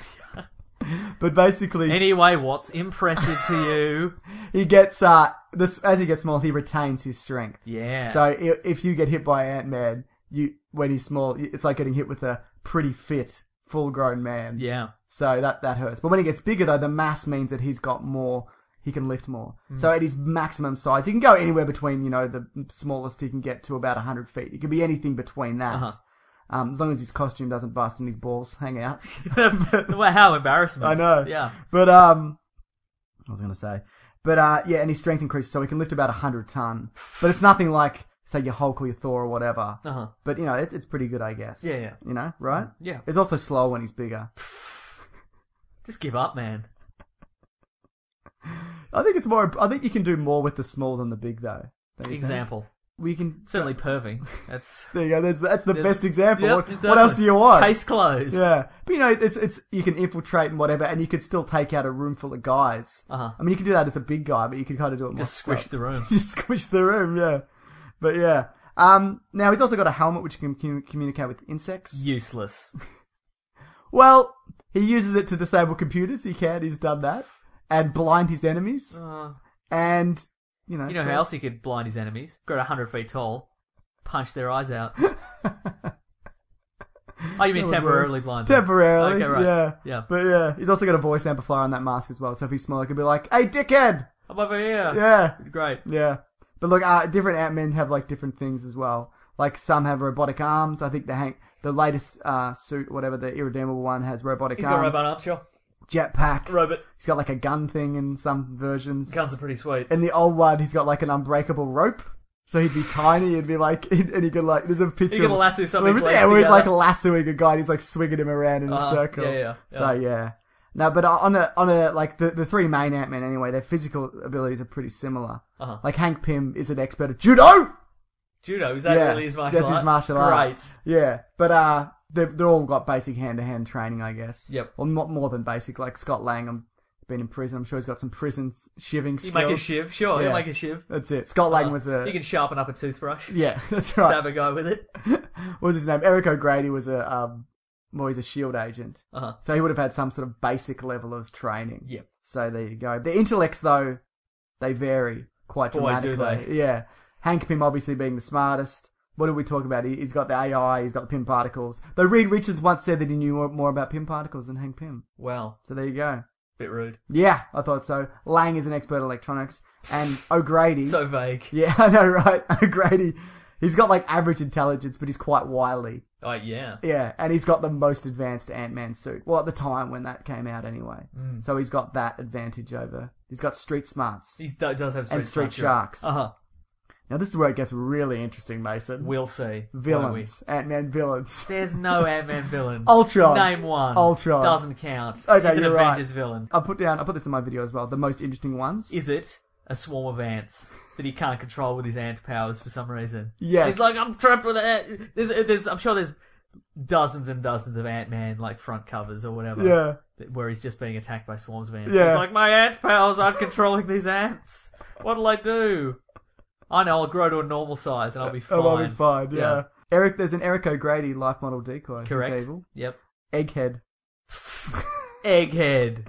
But basically, Anyway, what's impressive to you? he gets uh this as he gets small, he retains his strength. Yeah. So i- if you get hit by Ant Man, you when he's small, it's like getting hit with a pretty fit, full-grown man. yeah. So that that hurts. But when he gets bigger, though, the mass means that he's got more. He can lift more. Hmm. So at his maximum size, he can go anywhere between, you know, the smallest he can get to about one hundred feet. It can be anything between that. Uh-huh. Um, as long as his costume doesn't bust and his balls hang out. Well, how embarrassment. I know. Yeah. But, um, I was going to say. But, uh, yeah, and his strength increases, so he can lift about one hundred ton. But it's nothing like, say, your Hulk or your Thor or whatever. Uh-huh. But, you know, it's, it's pretty good, I guess. Yeah, yeah. You know, right? Yeah. It's also slow when he's bigger. Just give up, man. I think it's more, I think you can do more with the small than the big, though. Don't you think? Example. We can Certainly perving. That's There you go. That's, that's the Yes. best example. Yep, what, exactly. what else do you want? Case closed. Yeah, but you know, it's it's you can infiltrate and whatever, and you could still take out a room full of guys. Uh-huh. I mean, you can do that as a big guy, but you can kind of do it more. Just squish stealth. the room. Just squish the room, yeah. But yeah. Um. Now he's also got a helmet which can commu- communicate with insects. Useless. Well, he uses it to disable computers. He can. He's done that, and blind his enemies, Uh, and you know. you know so- how else he could blind his enemies? Got a hundred feet tall, punch their eyes out. Oh, you mean That would temporarily work. blind? them. Temporarily, Okay, right. yeah. Yeah. But yeah, he's also got a voice amplifier on that mask as well, so if he's small, it could be like, hey, dickhead! I'm over here. Yeah. Great. Yeah. But look, uh, different Ant-Men have like different things as well. Like some have robotic arms. I think the Hank, the latest uh, suit, whatever, the Irredeemable one has robotic He's got arms. robot arms, sure. Jetpack. Robot. He's got like a gun thing in some versions. Guns are pretty sweet. In the old one, he's got like an unbreakable rope. So he'd be tiny, he'd be like, and he could like, there's a picture. He can of- lasso somebody's Yeah, legs where he's like together. lassoing a guy and he's like swinging him around in a Uh-huh. circle. Yeah, yeah, So yeah. yeah. No, but on a, on a, like the, the three main Ant-Men anyway, their physical abilities are pretty similar. Uh-huh. Like Hank Pym is an expert at judo! Judo, is that yeah, really his martial that's art? his martial art. Right. Yeah, but uh, they've, they're all got basic hand-to-hand training, I guess. Yep. Well, not more than basic. Like Scott Lang, I'm been in prison. I'm sure he's got some prison shiving You skills. make a shiv, sure, Yeah. you make a shiv. That's it. Scott Lang Uh, was a... You can sharpen up a toothbrush. Yeah, that's right. Stab a guy with it. What was his name? Eric O'Grady was a um, well, he's a SHIELD agent, Uh-huh. so he would have had some sort of basic level of training. Yep. So there you go. The intellects, though, they vary quite Boy, do dramatically. they. Yeah, Hank Pym obviously being the smartest. What did we talk about? He, he's got the A I. He's got the Pym particles. Though Reed Richards once said that he knew more, more about Pym particles than Hank Pym. Well, So there you go. Bit rude. Yeah, I thought so. Lang is an expert at electronics. And O'Grady... So vague. Yeah, I know, right? O'Grady, he's got, like, average intelligence, but he's quite wily. Oh, yeah. Yeah, and he's got the most advanced Ant-Man suit. Well, at the time when that came out anyway. Mm. So he's got that advantage over... He's got street smarts. He does have street And street smarts, sharks. Yeah. Uh-huh. Now, this is where it gets really interesting, Mason. We'll see. Villains. Ant-Man villains. There's no Ant-Man villain. Ultron. Name one. Ultron. Doesn't count. Okay, He's an you're Avengers right. villain. I'll put down. I'll put this in my video as well. The most interesting ones. Is it a swarm of ants that he can't control with his ant powers for some reason? Yes. He's like, I'm trapped with ant. There's, there's, I'm sure there's dozens and dozens of Ant-Man like front covers or whatever. Yeah. Where he's just being attacked by swarms of ants. Yeah. He's like, my ant powers aren't controlling these ants. What'll I do? I know, I'll grow to a normal size and I'll be fine. Oh, I'll be fine, yeah. Yeah. Eric, there's an Eric O'Grady life model decoy. He's Correct. evil. Yep. Egghead. Egghead.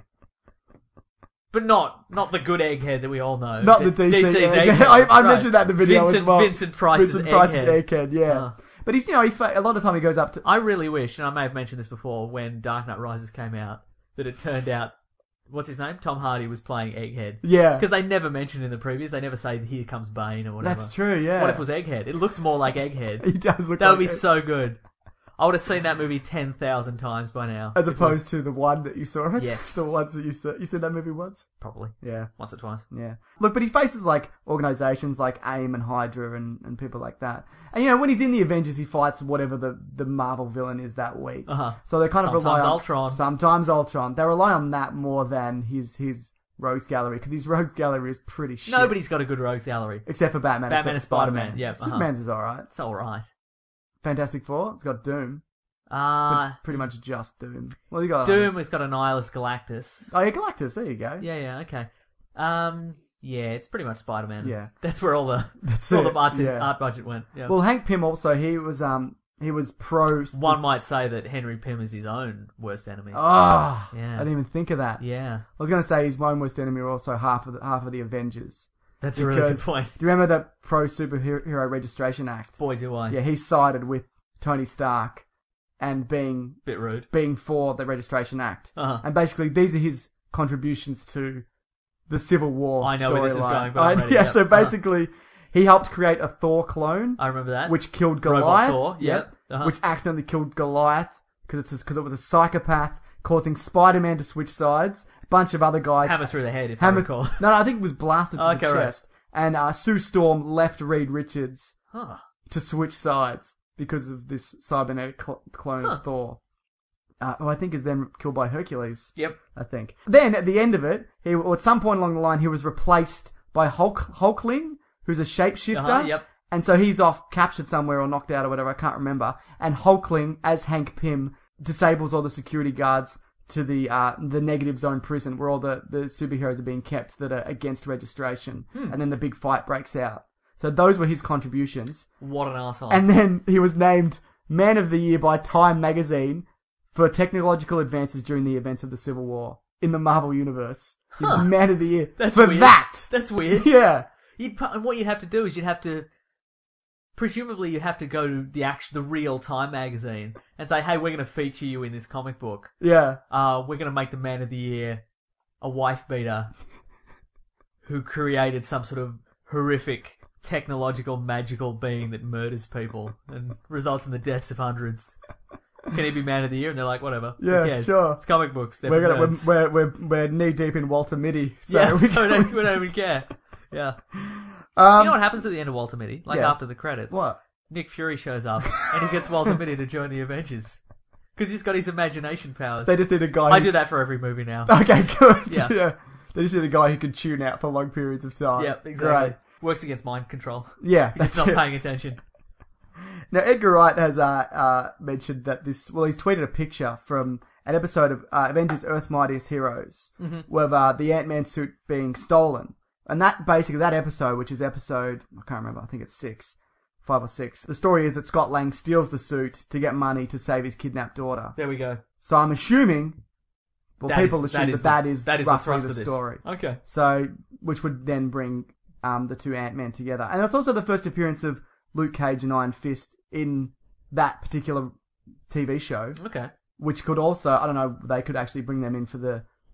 But not not the good Egghead that we all know. Not the D C D C's Egghead. Egghead. I, I Right. mentioned that in the video Vincent, as well. Vincent Price's Vincent Price's Egghead. Egghead, yeah. Uh. But he's, you know, he, fa- a lot of time he goes up to... I really wish, and I may have mentioned this before, when Dark Knight Rises came out, that it turned out, what's his name? Tom Hardy was playing Egghead. Yeah. Because they never mentioned in the previews, they never say, here comes Bane or whatever. That's true, yeah. What if it was Egghead? It looks more like Egghead. He does look That like would be Egg- so good. I would have seen that movie ten thousand times by now. As It opposed was- to the one that you saw it? Yes. The ones that you saw. You seen that movie once? Probably. Yeah. Once or twice. Yeah. Look, but he faces, like, organisations like AIM and Hydra and, and people like that. And, you know, when he's in the Avengers, he fights whatever the, the Marvel villain is that week. Uh-huh. So they kind of rely Sometimes on... Ultron. Sometimes Ultron. They rely on that more than his, his rogues gallery, because his rogues gallery is pretty shit. Nobody's got a good rogues gallery. Except for Batman. Batman except and for Spider-Man. Spider-Man, yeah, uh-huh. Superman's is alright. It's alright. Fantastic Four, it's got Doom. Uh, But pretty much just Doom. Well, you got Doom others. has got Annihilus Galactus. Oh, yeah, Galactus, there you go. Yeah, yeah, okay. Um, yeah, it's pretty much Spider-Man. Yeah. That's where all the That's all the it, artist, yeah. art budget went. Yeah. Well, Hank Pym also, he was, um, he was pro... One might say that Henry Pym is his own worst enemy. Oh, Yeah. I didn't even think of that. Yeah. I was going to say his own worst enemy were also half of the, half of the Avengers. That's a really good Because- point. Do you remember the Pro Superhero Registration Act? Boy, do I. Yeah, he sided with Tony Stark and being Bit rude. being for the Registration Act. Uh-huh. And basically, these are his contributions to the Civil War I know where this is storyline. going, but I'm I- ready, Yeah, yep. so Uh-huh. basically, he helped create a Thor clone. I remember that. Which killed Robot Goliath. Thor, yep. Uh-huh. Which accidentally killed Goliath because it's because it was a psychopath causing Spider-Man to switch sides. A bunch of other guys. Hammer through the head, if Hammer- I recall. No, no, I think it was blasted to Oh, the okay, right. chest. And uh, Sue Storm left Reed Richards Huh. to switch sides because of this cybernetic cl- clone Huh. of Thor. Uh, who I think is then killed by Hercules. Yep. I think. Then at the end of it, he or at some point along the line, he was replaced by Hulk Hulkling, who's a shapeshifter. Uh-huh, yep. And so he's off, captured somewhere or knocked out or whatever. I can't remember. And Hulkling, as Hank Pym, disables all the security guards to the uh, the negative zone prison where all the, the superheroes are being kept that are against registration. Hmm. And then the big fight breaks out. So those were his contributions. What an asshole. And then he was named Man of the Year by Time magazine for technological advances during the events of the Civil War in the Marvel Universe. He was Huh. Man of the Year That's for weird. that. That's weird. Yeah. You'd, pu- and what you'd have to do is you'd have to, presumably you'd have to go to the act, the real Time magazine and say, hey, we're going to feature you in this comic book. Yeah. Uh, we're going to make the Man of the Year a wife beater who created some sort of horrific technological magical being that murders people and results in the deaths of hundreds. Can he be Man of the Year? And they're like, whatever. Yeah, Who cares? sure. It's comic books. They're We're, for gonna, we're, nerds. we're, we're, we're knee deep in Walter Mitty. So yeah, we, so we don't, we don't even care. Yeah. um, You know what happens at the end of Walter Mitty? Like yeah. after the credits? What? Nick Fury shows up and he gets Walter Mitty to join the Avengers. Because he's got his imagination powers. They just need a guy I who- do that for every movie now. Okay, good. Yeah. yeah. They just need a guy who can tune out for long periods of time. Yep, exactly. Great. Works against mind control. Yeah, He's that's not it. paying attention. Now, Edgar Wright has uh, uh, mentioned that this... Well, he's tweeted a picture from an episode of uh, Avengers Earth's Mightiest Heroes Mhm. with uh, the Ant-Man suit being stolen. And that, basically, that episode, which is episode... I can't remember, I think it's six. Five or six. The story is that Scott Lang steals the suit to get money to save his kidnapped daughter. There we go. So I'm assuming... Well, That people is- assume that that is that the- is, that is the roughly thrust the, of this. story. Okay. So, which would then bring um, the two Ant-Men together. And it's also the first appearance of Luke Cage and Iron Fist in that particular T V show. Okay. Which could also, I don't know, they could actually bring them in for the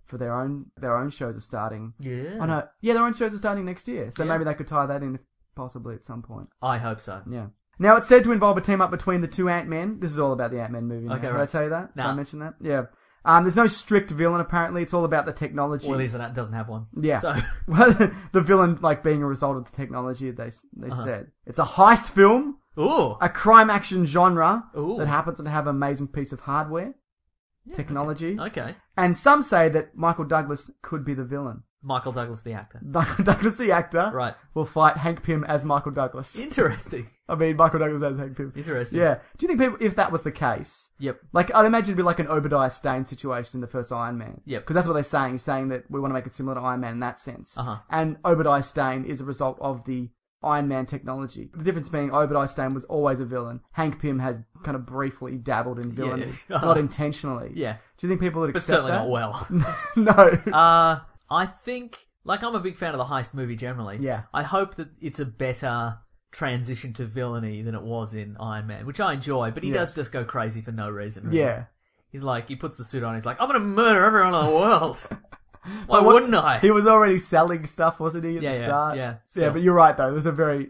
for their own their own shows are starting. Yeah. Oh no, yeah, their own shows are starting next year, so Yeah. maybe they could tie that in possibly at some point. I hope so. Yeah. Now it's said to involve a team up between the two Ant-Men. This is all about the Ant-Man movie. Now. Okay, Did right. I tell you that? Did Nah. I mention that? Yeah. Um, there's no strict villain apparently. It's all about the technology. Well, it doesn't have one. Yeah. So Well, the villain like being a result of the technology. They they Uh-huh. said it's a heist film, ooh, a crime action genre Ooh. that happens to have an amazing piece of hardware, technology, okay. and some say that Michael Douglas could be the villain. Michael Douglas, the actor. Michael Douglas, the actor, Right. will fight Hank Pym as Michael Douglas. Interesting. I mean, Michael Douglas as Hank Pym. Interesting. Yeah. Do you think people, if that was the case, Yep. like I'd imagine it'd be like an Obadiah Stane situation in the first Iron Man. Yep. Because that's what they're saying. He's saying that we want to make it similar to Iron Man in that sense. Uh-huh. And Obadiah Stane is a result of the Iron Man technology. The difference being Obadiah Stane was always a villain. Hank Pym has kind of briefly dabbled in villainy, Yeah. not intentionally. Yeah. Do you think people would But accept certainly that? not well. No. Uh, I think, like, I'm a big fan of the heist movie generally. Yeah. I hope that it's a better transition to villainy than it was in Iron Man, which I enjoy, but he Yes. does just go crazy for no reason. Really. Yeah. He's like, he puts the suit on, he's like, I'm gonna murder everyone in the world. Why But what- wouldn't I? He was already selling stuff, wasn't he, at Yeah, the yeah, start? yeah, Yeah, still. but you're right, though. There's a very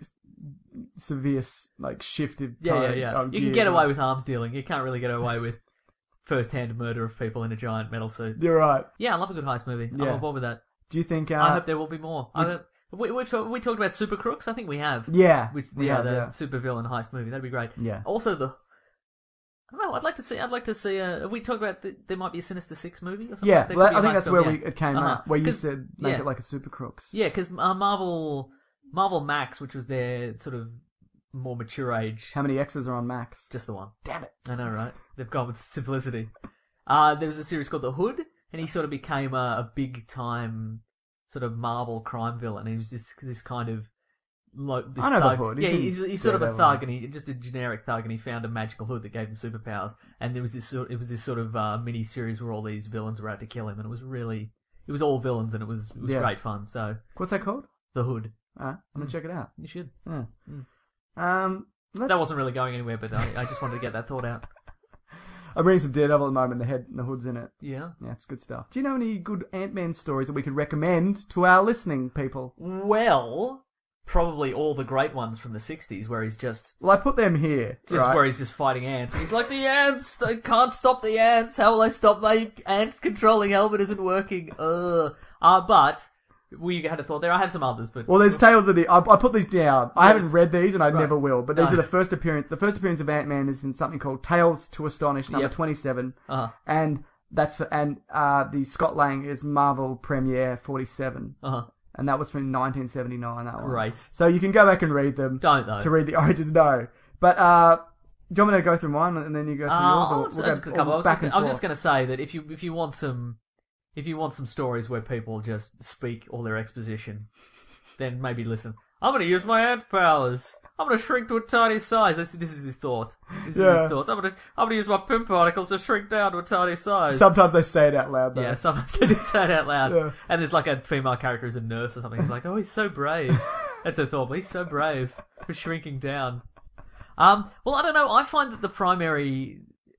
severe, like, shifted yeah, yeah, tone yeah. of You can gears. get away with arms dealing. You can't really get away with first-hand murder of people in a giant metal suit. You're right. Yeah, I love a good heist movie. I'm Yeah. on board with that. Do you think... Uh, I hope there will be more. I which- hope- we, we've talk, we talked about Super Crooks. I think we have. Yeah, Which we yeah, have, the yeah. super villain heist movie. That'd be great. Yeah. Also the. I don't know. I'd like to see. I'd like to see. Uh, have we talked about the, there might be a Sinister Six movie or something. Yeah, There well, could be I a think heist that's film, where yeah. we, it came Uh-huh. out, where you 'Cause- said make yeah. it like a Super Crooks. Yeah, because uh, Marvel, Marvel Max, which was their sort of more mature age, How many X's are on Max? just the one. Damn it. I know, right? They've gone with simplicity. Uh, there was a series called The Hood, and he sort of became a, a big time sort of Marvel crime villain. He was just this kind of. Like this I know the thug. Hood. He's Yeah, in he's, he's sort of a Daredevil. thug, and he just a generic thug, and he found a magical hood that gave him superpowers. And there was this sort, it was this sort of uh, mini series where all these villains were out to kill him, and it was really, it was all villains, and it was it was Yeah. great fun. So What's that called? The Hood, Alright, I'm gonna check it out. you should. Yeah. Mm. Um, let's... That wasn't really going anywhere, but I, I just wanted to get that thought out. I'm reading some Daredevil at the moment. The head, the hood's in it. Yeah. Yeah, it's good stuff. Do you know any good Ant-Man stories that we could recommend to our listening people? Well, probably all the great ones from the sixties, where he's just. Well, I put them here. Just right? where he's just fighting ants. He's like, the ants! They can't stop the ants! How will I stop my ant controlling helmet isn't working? Ugh. Uh, but, we had a thought there. I have some others, but... Well, there's Tales of the... I, I put these down. I Yes. haven't read these, and I Right. never will. But these No. are the first appearance. The first appearance of Ant-Man is in something called Tales to Astonish, number Yep. twenty-seven. Uh-huh. And that's for... And uh, the Scott Lang is Marvel Premiere forty-seven. Uh-huh. And that was from nineteen seventy-nine, that one. Right. So you can go back and read them. Don't, though. To read the origins, no. But, uh... do you want me to go through mine, and then you go through Uh, yours? I'll Or just- we'll I'll just go a couple. I all was back just, and I was forth? just going to say that if you if you want some if you want some stories where people just speak all their exposition, then maybe listen. I'm going to use my ant powers. I'm going to shrink to a tiny size. That's, this is his thought. This is Yeah. his thoughts. I'm going to I'm going to use my pim particles to shrink down to a tiny size. Sometimes they say it out loud, though. Yeah, sometimes they just say it out loud. Yeah. And there's like a female character who's a nurse or something. He's like, oh, he's so brave. That's her thought, but he's so brave for shrinking down. Um, well, I don't know. I find that the primary...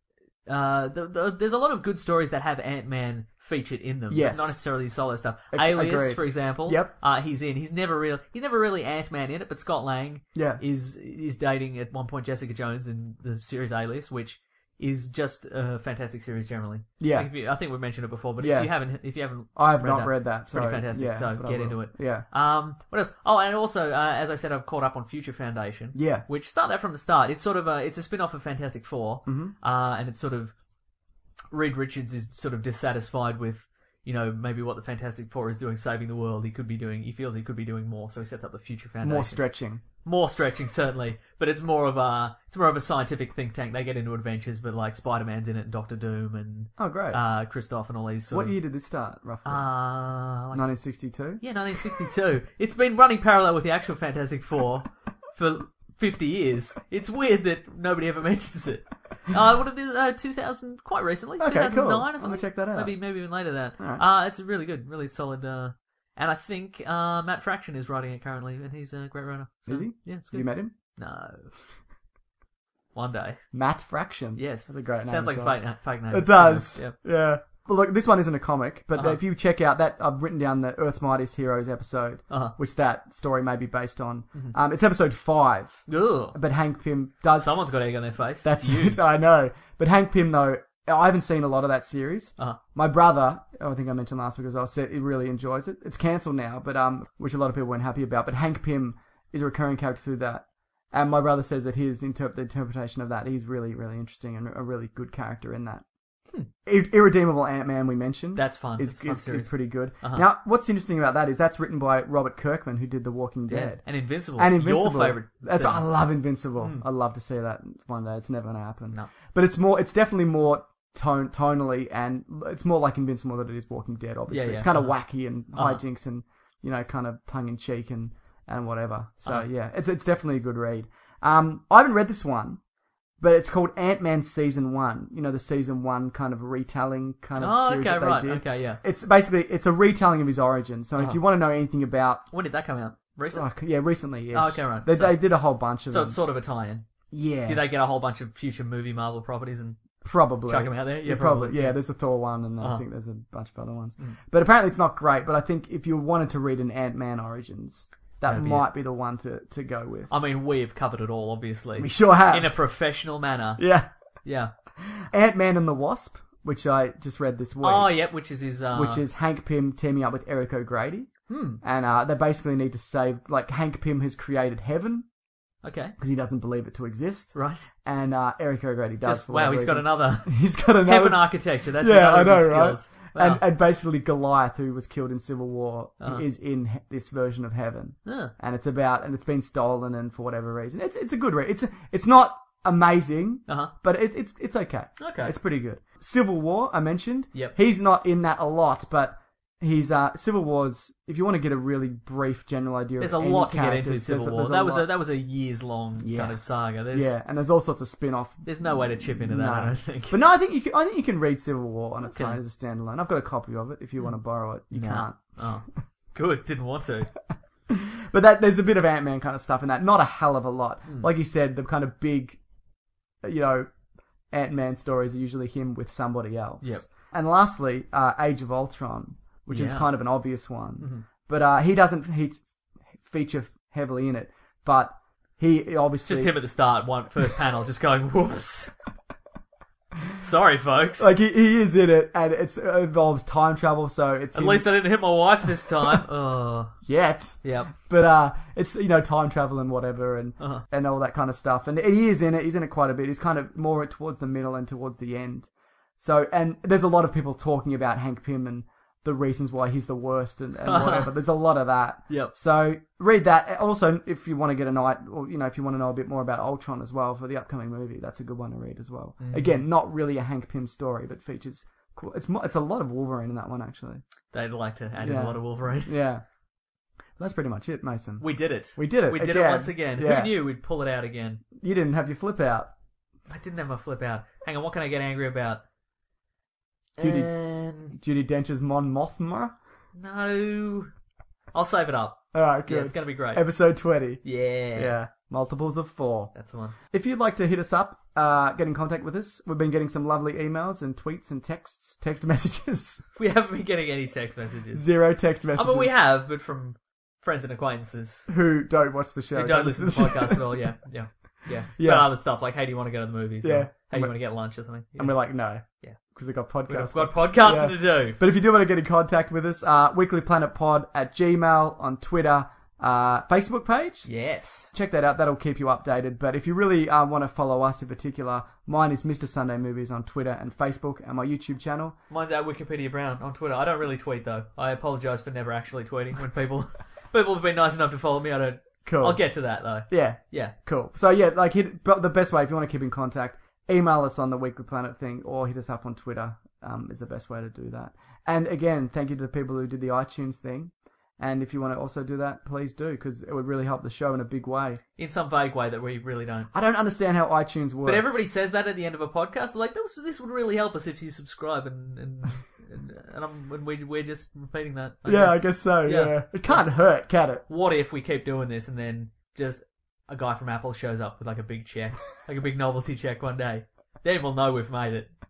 Uh, the, the, there's a lot of good stories that have Ant-Man featured in them. Yes. Not necessarily solo stuff. Ag- Alias, agreed. for example. Yep. Uh, he's in. He's never real. He's never really Ant-Man in it, but Scott Lang Yeah. is is dating at one point Jessica Jones in the series Alias, which is just a fantastic series generally. Yeah. I think, if you, I think we've mentioned it before, but Yeah. if you haven't, if you haven't, I have read not that, read that, so... pretty fantastic. yeah, so but I get will. into it. Yeah. Um, what else? Oh, and also, uh, as I said, I've caught up on Future Foundation. Yeah. Which start that from the start. It's sort of a, it's a spin-off of Fantastic Four. Mhm. Uh, and it's sort of Reed Richards is sort of dissatisfied with, you know, maybe what the Fantastic Four is doing, saving the world. He could be doing. He feels he could be doing more, so he sets up the Future Foundation. More stretching. More stretching, certainly, but it's more of a it's more of a scientific think tank. They get into adventures, but like Spider-Man's in it, and Doctor Doom, and Oh, great. uh, Christoph, and all these. Sort What of, year did this start, roughly? Uh, like, nineteen sixty-two? yeah, nineteen sixty-two. It's been running parallel with the actual Fantastic Four for fifty years. It's weird that nobody ever mentions it. Uh, what is uh, two thousand? Quite recently, Okay, two thousand nine cool. or I'm something. gonna check that out. Maybe, maybe even later than that. Alright. Uh, it's really good, really solid. Uh, and I think uh, Matt Fraction is writing it currently, and he's a great writer. So, Is he? Yeah, it's good. You met him? No. One day. Matt Fraction. Yes. That's a great name. Sounds like as a well. fake, na- fake name. It does. Yeah. Yeah. Well, look, this one isn't a comic, but Uh-huh. if you check out that, I've written down the Earth's Mightiest Heroes episode, Uh-huh. which that story may be based on. Mhm. Um, it's episode five. Ugh. But Hank Pym does... Someone's got egg on their face. That's you. it, I know. But Hank Pym, though, I haven't seen a lot of that series. Uh-huh. My brother, I think I mentioned last week as well, said he really enjoys it. It's cancelled now, but um, which a lot of people weren't happy about. But Hank Pym is a recurring character through that. And my brother says that his interp- the interpretation of that, he's really, really interesting and a really good character in that. Hmm. Ir- Irredeemable Ant-Man we mentioned. That's fun. Is, That's a fun is, series. is pretty good. Uh-huh. Now, what's interesting about that is that's written by Robert Kirkman, who did The Walking Yeah. Dead. And Invincible. And Invincible. Your favourite. That's thing. I love Invincible. Mm. I'd love to see that one day. It's never going to happen. No. But it's more. It's definitely more tone tonally, and it's more like Invincible than it is Walking Dead. Obviously, Yeah, yeah. it's kind of Uh-huh. wacky and Uh-huh. hijinks and you know, kind of tongue in cheek and and whatever. So Uh-huh. yeah, it's it's definitely a good read. Um, I haven't read this one. But it's called Ant-Man Season One. You know, the Season One kind of retelling kind of Oh, series okay, that they right. did. Okay, yeah. It's basically it's a retelling of his origin. So Uh-huh. if you want to know anything about, When did that come out? Recently? oh, yeah, recently, yes. Oh, okay, right. They, So- they did a whole bunch of So them. it's sort of a tie-in. Yeah, Did they get a whole bunch of future movie Marvel properties and probably chuck them out there? Yeah, probably. probably. Yeah, there's a Thor one, and Uh-huh. I think there's a bunch of other ones. Mm. But apparently, it's not great. But I think if you wanted to read an Ant-Man Origins, that That'd be might be the one to, to go with. I mean, we've covered it all, obviously. We sure have. In a professional manner. Yeah, Yeah. Ant-Man and the Wasp, which I just read this week. Oh, yep, which is his... Uh... Which is Hank Pym teaming up with Eric O'Grady. Hmm. And uh, they basically need to save, like, Hank Pym has created heaven Okay. because he doesn't believe it to exist. Right. And uh, Eric O'Grady does. Just, for wow, whatever he's got reason. another... He's got another. Heaven architecture, that's yeah, I another know, of his right? skills. Wow. And, and basically Goliath, who was killed in Civil War, Uh-huh. is in he- this version of heaven. Huh. And it's about, and it's been stolen, and for whatever reason, it's it's a good read. It's it's not amazing, Uh-huh. but it, it's it's okay. Okay. It's pretty good. Civil War, I mentioned. Yep. He's not in that a lot, but he's uh Civil War's. If you want to get a really brief general idea, There's of a any lot to get into characters, Civil there's a- War. there's a That was a lot. that was a years long Yeah. kind of saga. There's Yeah, and there's all sorts of spin-off. there's no way to chip into that, No. I don't think. But no, I think you can. I think you can read Civil War on its Okay. own as a standalone. I've got a copy of it. If you want to borrow it, you No. can't. Oh, good. Didn't want to. But that there's a bit of Ant-Man kind of stuff in that. Not a hell of a lot. Hmm. Like you said, the kind of big, you know, Ant-Man stories are usually him with somebody else. Yep. And lastly, uh, Age of Ultron, which is Yeah. kind of an obvious one. Mhm. But uh, he doesn't he, feature heavily in it. But he obviously... Just him at the start, one first panel, just going whoops. Sorry, folks. Like, he, he is in it, and it's, it involves time travel, so it's... At him least I didn't hit my wife this time. Oh, yet. yep. But uh, it's, you know, time travel and whatever and Uh-huh. and all that kind of stuff. And he is in it. He's in it quite a bit. He's kind of more towards the middle and towards the end. So, and there's a lot of people talking about Hank Pym and the reasons why he's the worst and, and whatever. There's a lot of that. Yep. So read that. Also, if you want to get a night, or you know, if you want to know a bit more about Ultron as well for the upcoming movie, that's a good one to read as well. Mhm. Again, not really a Hank Pym story, but features cool. It's mo- it's a lot of Wolverine in that one actually. They'd like to add in Yeah. a lot of Wolverine. Yeah. That's pretty much it, Mason. We did it. We did it We did it again. once again. Yeah. Who knew we'd pull it out again? You didn't have your flip out. I didn't have my flip out. Hang on, what can I get angry about? Judy Um, Judy Dench's Mon Mothma. no. I'll save it up. All right, good. Yeah, it's going to be great. Episode twenty. Yeah. Yeah, multiples of four. That's the one. If you'd like to hit us up, uh, get in contact with us. We've been getting some lovely emails and tweets and texts, text messages. We haven't been getting any text messages. Zero text I messages. mean, we have, but from friends and acquaintances Who don't watch the show. who don't listen to the show. podcast at all. Yeah, yeah, yeah. Yeah. But other stuff like, hey, do you want to go to the movies? Yeah. Or, hey, do you But- want to get lunch or something? Yeah. And we're like, no. Yeah. Because we've got We've podcasts. got podcasting Yeah. to do. But if you do want to get in contact with us, uh, weeklyplanetpod at Gmail, on Twitter, uh, Facebook page. Yes. Check that out. That'll keep you updated. But if you really uh, want to follow us in particular, mine is Mister Sunday Movies on Twitter and Facebook, and my YouTube channel. Mine's at Wikipedia Brown on Twitter. I don't really tweet though. I apologise for never actually tweeting when people people have been nice enough to follow me. I don't. Cool. I'll get to that though. Yeah. Yeah. Cool. So yeah, like hit, but the best way if you want to keep in contact, email us on the Weekly Planet thing or hit us up on Twitter. Um, is the best way to do that. And again, thank you to the people who did the iTunes thing. And if you want to also do that, please do, because it would really help the show in a big way. In some vague way that we really don't. I don't understand how iTunes works. But everybody says that at the end of a podcast. They're like, this, this would really help us if you subscribe, and and and, and, I'm, and we we're just repeating that. I yeah, guess. I guess so. Yeah. Yeah. It can't hurt, can it? What if we keep doing this and then just a guy from Apple shows up with like a big check, like a big novelty check one day? Then we'll know we've made it.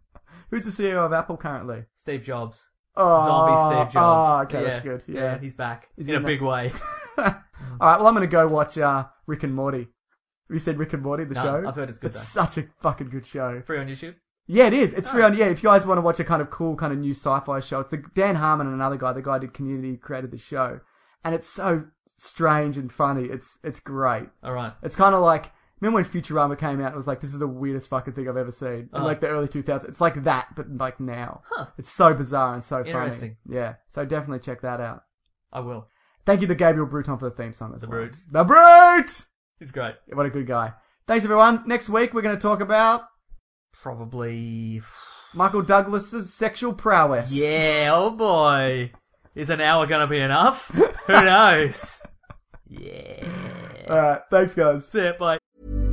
Who's the C E O of Apple currently? Steve Jobs. Oh, Zombie Steve Jobs. Oh, okay, yeah. that's good. Yeah. yeah, he's back. Is in he a in big way. All right, well, I'm going to go watch uh, Rick and Morty. You said Rick and Morty, the No, show? I've heard it's good, It's though. such a fucking good show. Free on YouTube? Yeah, it is. It's Oh. free on, yeah, if you guys want to watch a kind of cool, kind of new sci-fi show. It's the Dan Harmon and another guy, the guy who did Community, who created the show. And it's so strange and funny. It's it's great. All right. It's kind of like, remember when Futurama came out and it was like, this is the weirdest fucking thing I've ever seen. In Uh-huh. like the early two thousands. It's like that, but like now. Huh. It's so bizarre and so funny. Interesting. Yeah, so definitely check that out. I will. Thank you to Gabriel Bruton for the theme song as The well. Brute. The Brute! He's great. What a good guy. Thanks, everyone. Next week, we're going to talk about Probably... Michael Douglas's sexual prowess. Yeah, oh boy. Is an hour going to be enough? Who knows? Yeah. All right. Thanks, guys. See it, bye.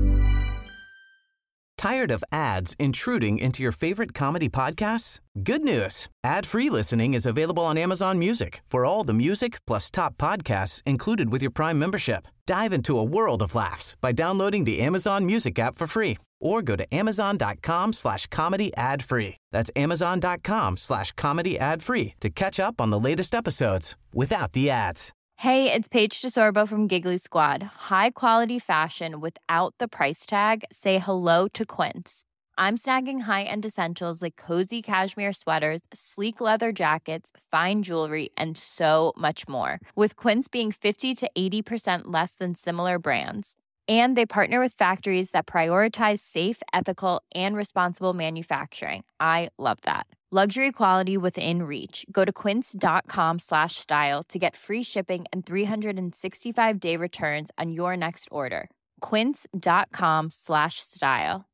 Tired of ads intruding into your favorite comedy podcasts? Good news. Ad-free listening is available on Amazon Music for all the music plus top podcasts included with your Prime membership. Dive into a world of laughs by downloading the Amazon Music app for free or go to amazon.com slash comedy ad free. That's amazon.com slash comedy ad free to catch up on the latest episodes without the ads. Hey, it's Paige DeSorbo from Giggly Squad. High quality fashion without the price tag. Say hello to Quince. I'm snagging high-end essentials like cozy cashmere sweaters, sleek leather jackets, fine jewelry, and so much more. With Quince being fifty to eighty percent less than similar brands. And they partner with factories that prioritize safe, ethical, and responsible manufacturing. I love that. Luxury quality within reach. Go to quince.com slash style to get free shipping and three sixty-five day returns on your next order. Quince.com slash style.